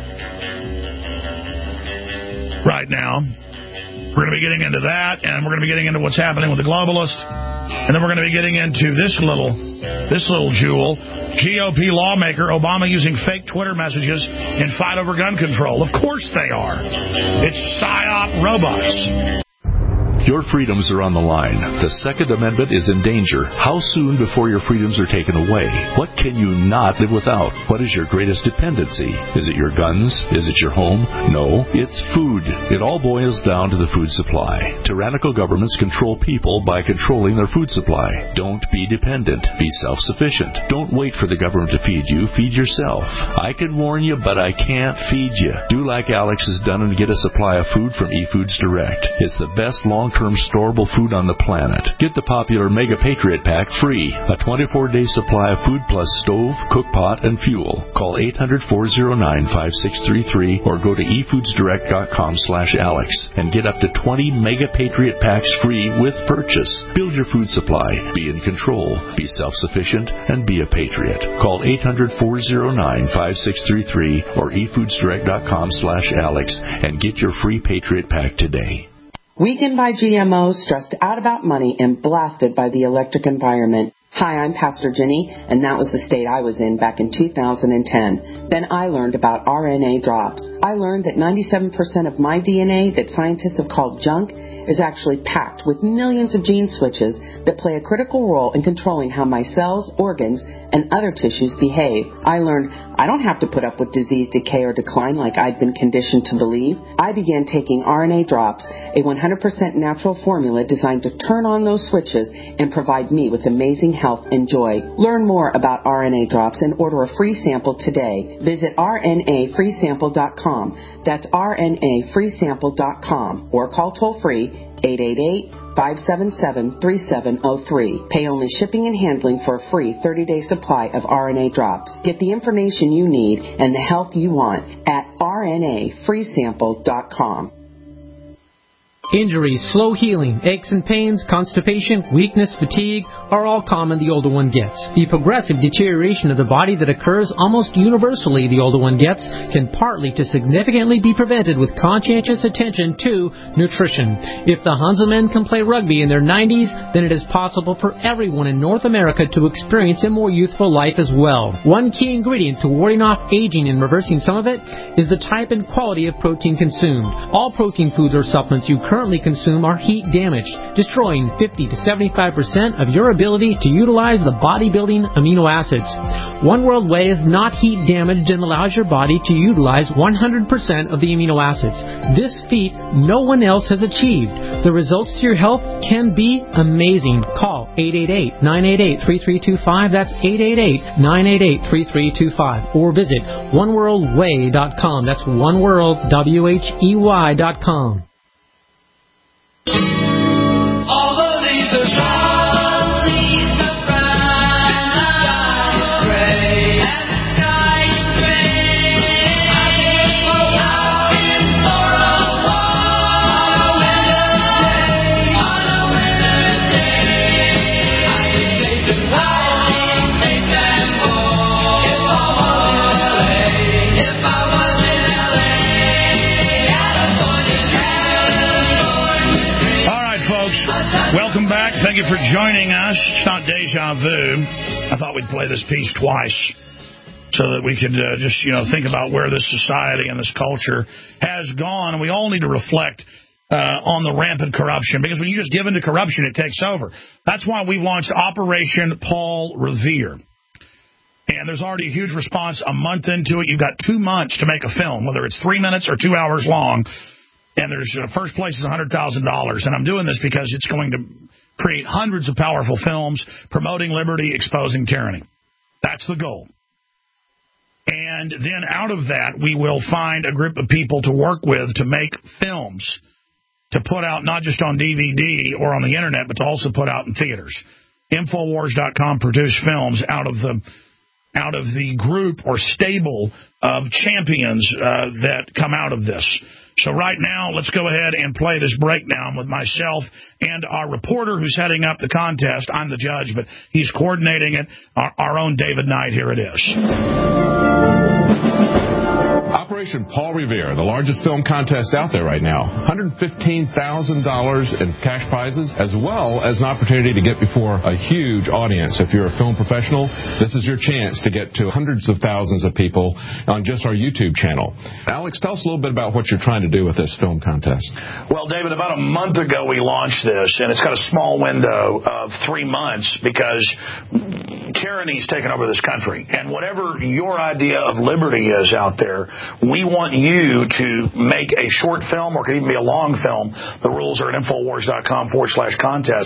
right now. We're going to be getting into that, and we're going to be getting into what's happening with the globalists. And then we're going to be getting into this little this little jewel, G O P lawmaker, Obama using fake Twitter messages in fight over gun control. Of course they are. It's PSYOP robots. Your freedoms are on the line. The Second Amendment is in danger. How soon before your freedoms are taken away? What can you not live without? What is your greatest dependency? Is it your guns? Is it your home? No, it's food. It all boils down to the food supply. Tyrannical governments control people by controlling their food supply. Don't be dependent. Be self-sufficient. Don't wait for the government to feed you. Feed yourself. I can warn you, but I can't feed you. Do like Alex has done and get a supply of food from eFoods Direct. It's the best long term storable food on the planet. Get the popular Mega Patriot Pack free. A twenty-four day supply of food plus stove, cook pot, and fuel. Call eight hundred, four oh nine, five six three three or go to e foods direct dot com slash Alex and get up to twenty Mega Patriot Packs free with purchase. Build your food supply. Be in control. Be self-sufficient and be a patriot. Call eight hundred, four oh nine, five six three three or e foods direct dot com slash Alex and get your free Patriot Pack today. Weakened by G M Os, stressed out about money, and blasted by the electric environment. Hi, I'm Pastor Jenny, and that was the state I was in back in two thousand ten. Then I learned about R N A drops. I learned that ninety-seven percent of my D N A that scientists have called junk is actually packed with millions of gene switches that play a critical role in controlling how my cells, organs, and other tissues behave. I learned I don't have to put up with disease, decay, or decline like I'd been conditioned to believe. I began taking R N A drops, a one hundred percent natural formula designed to turn on those switches and provide me with amazing health and joy. Learn more about R N A drops and order a free sample today. Visit R N A free sample dot com. That's R N A free sample dot com or call toll-free eight eight eight, five seven seven, three seven zero three. Pay only shipping and handling for a free thirty day supply of R N A drops. Get the information you need and the health you want at R N A free sample dot com. Injuries, slow healing, aches and pains, constipation, weakness, fatigue are all common the older one gets. The progressive deterioration of the body that occurs almost universally the older one gets can partly to significantly be prevented with conscientious attention to nutrition. If the Hanselmen can play rugby in their nineties, then it is possible for everyone in North America to experience a more youthful life as well. One key ingredient to warding off aging and reversing some of it is the type and quality of protein consumed. All protein foods or supplements you currently consume are heat damaged, destroying fifty to seventy-five percent of your ability to utilize the bodybuilding amino acids. One World Whey is not heat damaged and allows your body to utilize one hundred percent of the amino acids. This feat no one else has achieved. The results to your health can be amazing. Call eight eight eight, nine eight eight, three three two five. That's eight eight eight, nine eight eight, three three two five. Or visit one world whey dot com. That's one world, W H E Y dot com. All the leaves are brown, leaves are brown, the sky is gray, and the sky is gray. I can go out for a walk on a winter's day, on a winter's day. I can say goodbye, take them home. If I was in L A, if I was in L A, California, California. Thank you for joining us. It's not deja vu. I thought we'd play this piece twice so that we could uh, just, you know, think about where this society and this culture has gone. And we all need to reflect uh, on the rampant corruption, because when you just give in to corruption, it takes over. That's why we've launched Operation Paul Revere. And there's already a huge response a month into it. You've got two months to make a film, whether it's three minutes or two hours long. And there's uh, first place is one hundred thousand dollars. And I'm doing this because it's going to create hundreds of powerful films promoting liberty, exposing tyranny. That's the goal. And then out of that, we will find a group of people to work with to make films to put out not just on D V D or on the Internet, but to also put out in theaters. Infowars dot com produce films out of the out of the group or stable of champions uh, that come out of this. So right now, let's go ahead and play this breakdown with myself and our reporter who's heading up the contest. I'm the judge, but he's coordinating it, our, our own David Knight. Here it is. Operation Paul Revere, the largest film contest out there right now. one hundred fifteen thousand dollars in cash prizes, as well as an opportunity to get before a huge audience. If you're a film professional, this is your chance to get to hundreds of thousands of people on just our YouTube channel. Alex, tell us a little bit about what you're trying to do with this film contest. Well, David, about a month ago we launched this, and it's got a small window of three months because tyranny's taken over this country. And whatever your idea of liberty is out there, we want you to make a short film, or it could even be a long film. The rules are at Infowars dot com forward slash contest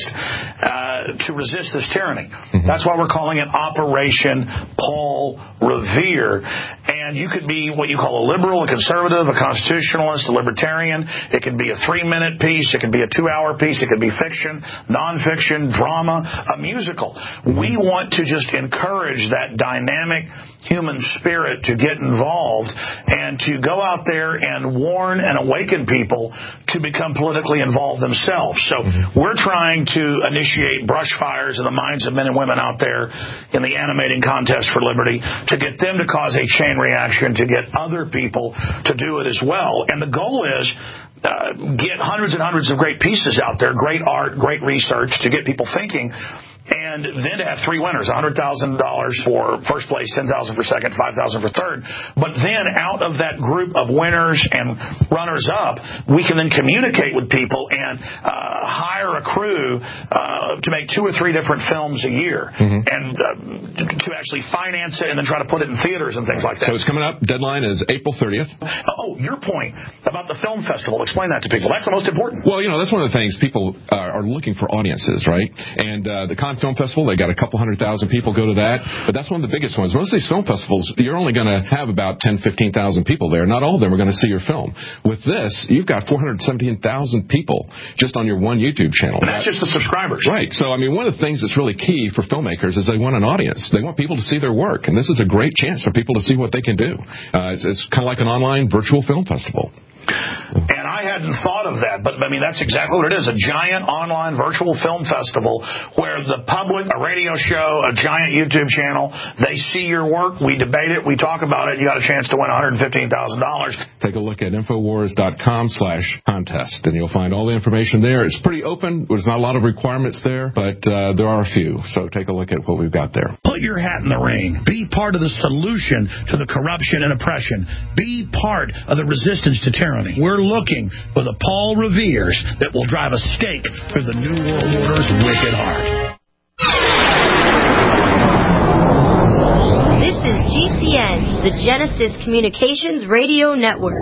uh, to resist this tyranny. Mm-hmm. That's why we're calling it Operation Paul Revere. And you could be what you call a liberal, a conservative, a constitutionalist, a libertarian. It could be a three-minute piece. It could be a two-hour piece. It could be fiction, nonfiction, drama, a musical. We want to just encourage that dynamic human spirit to get involved and to go out there and warn and awaken people to become politically involved themselves. So mm-hmm. we're trying to initiate brush fires in the minds of men and women out there in the animating contest for liberty to get them to cause a chain reaction, to get other people to do it as well. And the goal is uh, get hundreds and hundreds of great pieces out there, great art, great research to get people thinking. And then to have three winners, one hundred thousand dollars for first place, ten thousand dollars for second, five thousand dollars for third. But then out of that group of winners and runners-up, we can then communicate with people and uh, hire a crew uh, to make two or three different films a year mm-hmm. and uh, to actually finance it and then try to put it in theaters and things like that. So it's coming up. Deadline is April thirtieth. Oh, your point about the film festival. Explain that to people. That's the most important. Well, you know, that's one of the things people uh, are looking for audiences, right? And uh, the con Film Festival, they got a couple hundred thousand people go to that, but that's one of the biggest ones. Most of these film festivals, you're only going to have about ten, fifteen thousand people there. Not all of them are going to see your film. With this, you've got four hundred seventeen thousand people just on your one YouTube channel. And that's that, just the subscribers. Right. So, I mean, one of the things that's really key for filmmakers is they want an audience. They want people to see their work, and this is a great chance for people to see what they can do. Uh, it's, it's kind of like an online virtual film festival. And I hadn't thought of that, but I mean, that's exactly what it is. A giant online virtual film festival where the public, a radio show, a giant YouTube channel, they see your work, we debate it, we talk about it, you got a chance to win one hundred fifteen thousand dollars. Take a look at Infowars dot com slash contest, and you'll find all the information there. It's pretty open. There's not a lot of requirements there, but uh, there are a few. So take a look at what we've got there. Put your hat in the ring. Be part of the solution to the corruption and oppression. Be part of the resistance to tyranny. We're looking for the Paul Reveres that will drive a stake through the New World Order's wicked heart. This is G C N, the Genesis Communications Radio Network.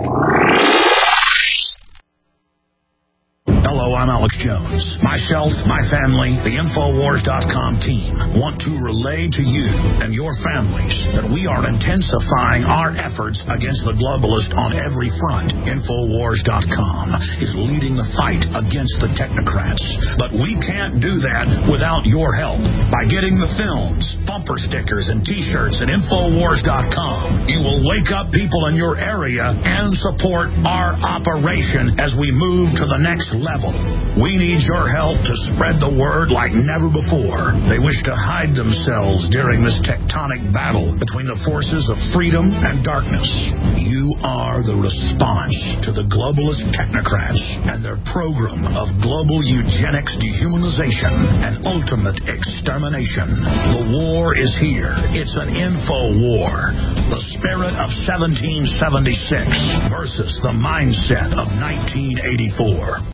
Hello, I'm Alex Jones. Myself, my family, the Infowars dot com team want to relay to you and your families that we are intensifying our efforts against the globalist on every front. Infowars dot com is leading the fight against the technocrats. But we can't do that without your help. By getting the films, bumper stickers, and T-shirts at Infowars dot com, you will wake up people in your area and support our operation as we move to the next level. people. We need your help to spread the word like never before. They wish to hide themselves during this tectonic battle between the forces of freedom and darkness. You are the response to the globalist technocrats and their program of global eugenics, dehumanization, and ultimate extermination. The war is here. It's an info war. The spirit of seventeen seventy-six versus the mindset of nineteen eighty-four.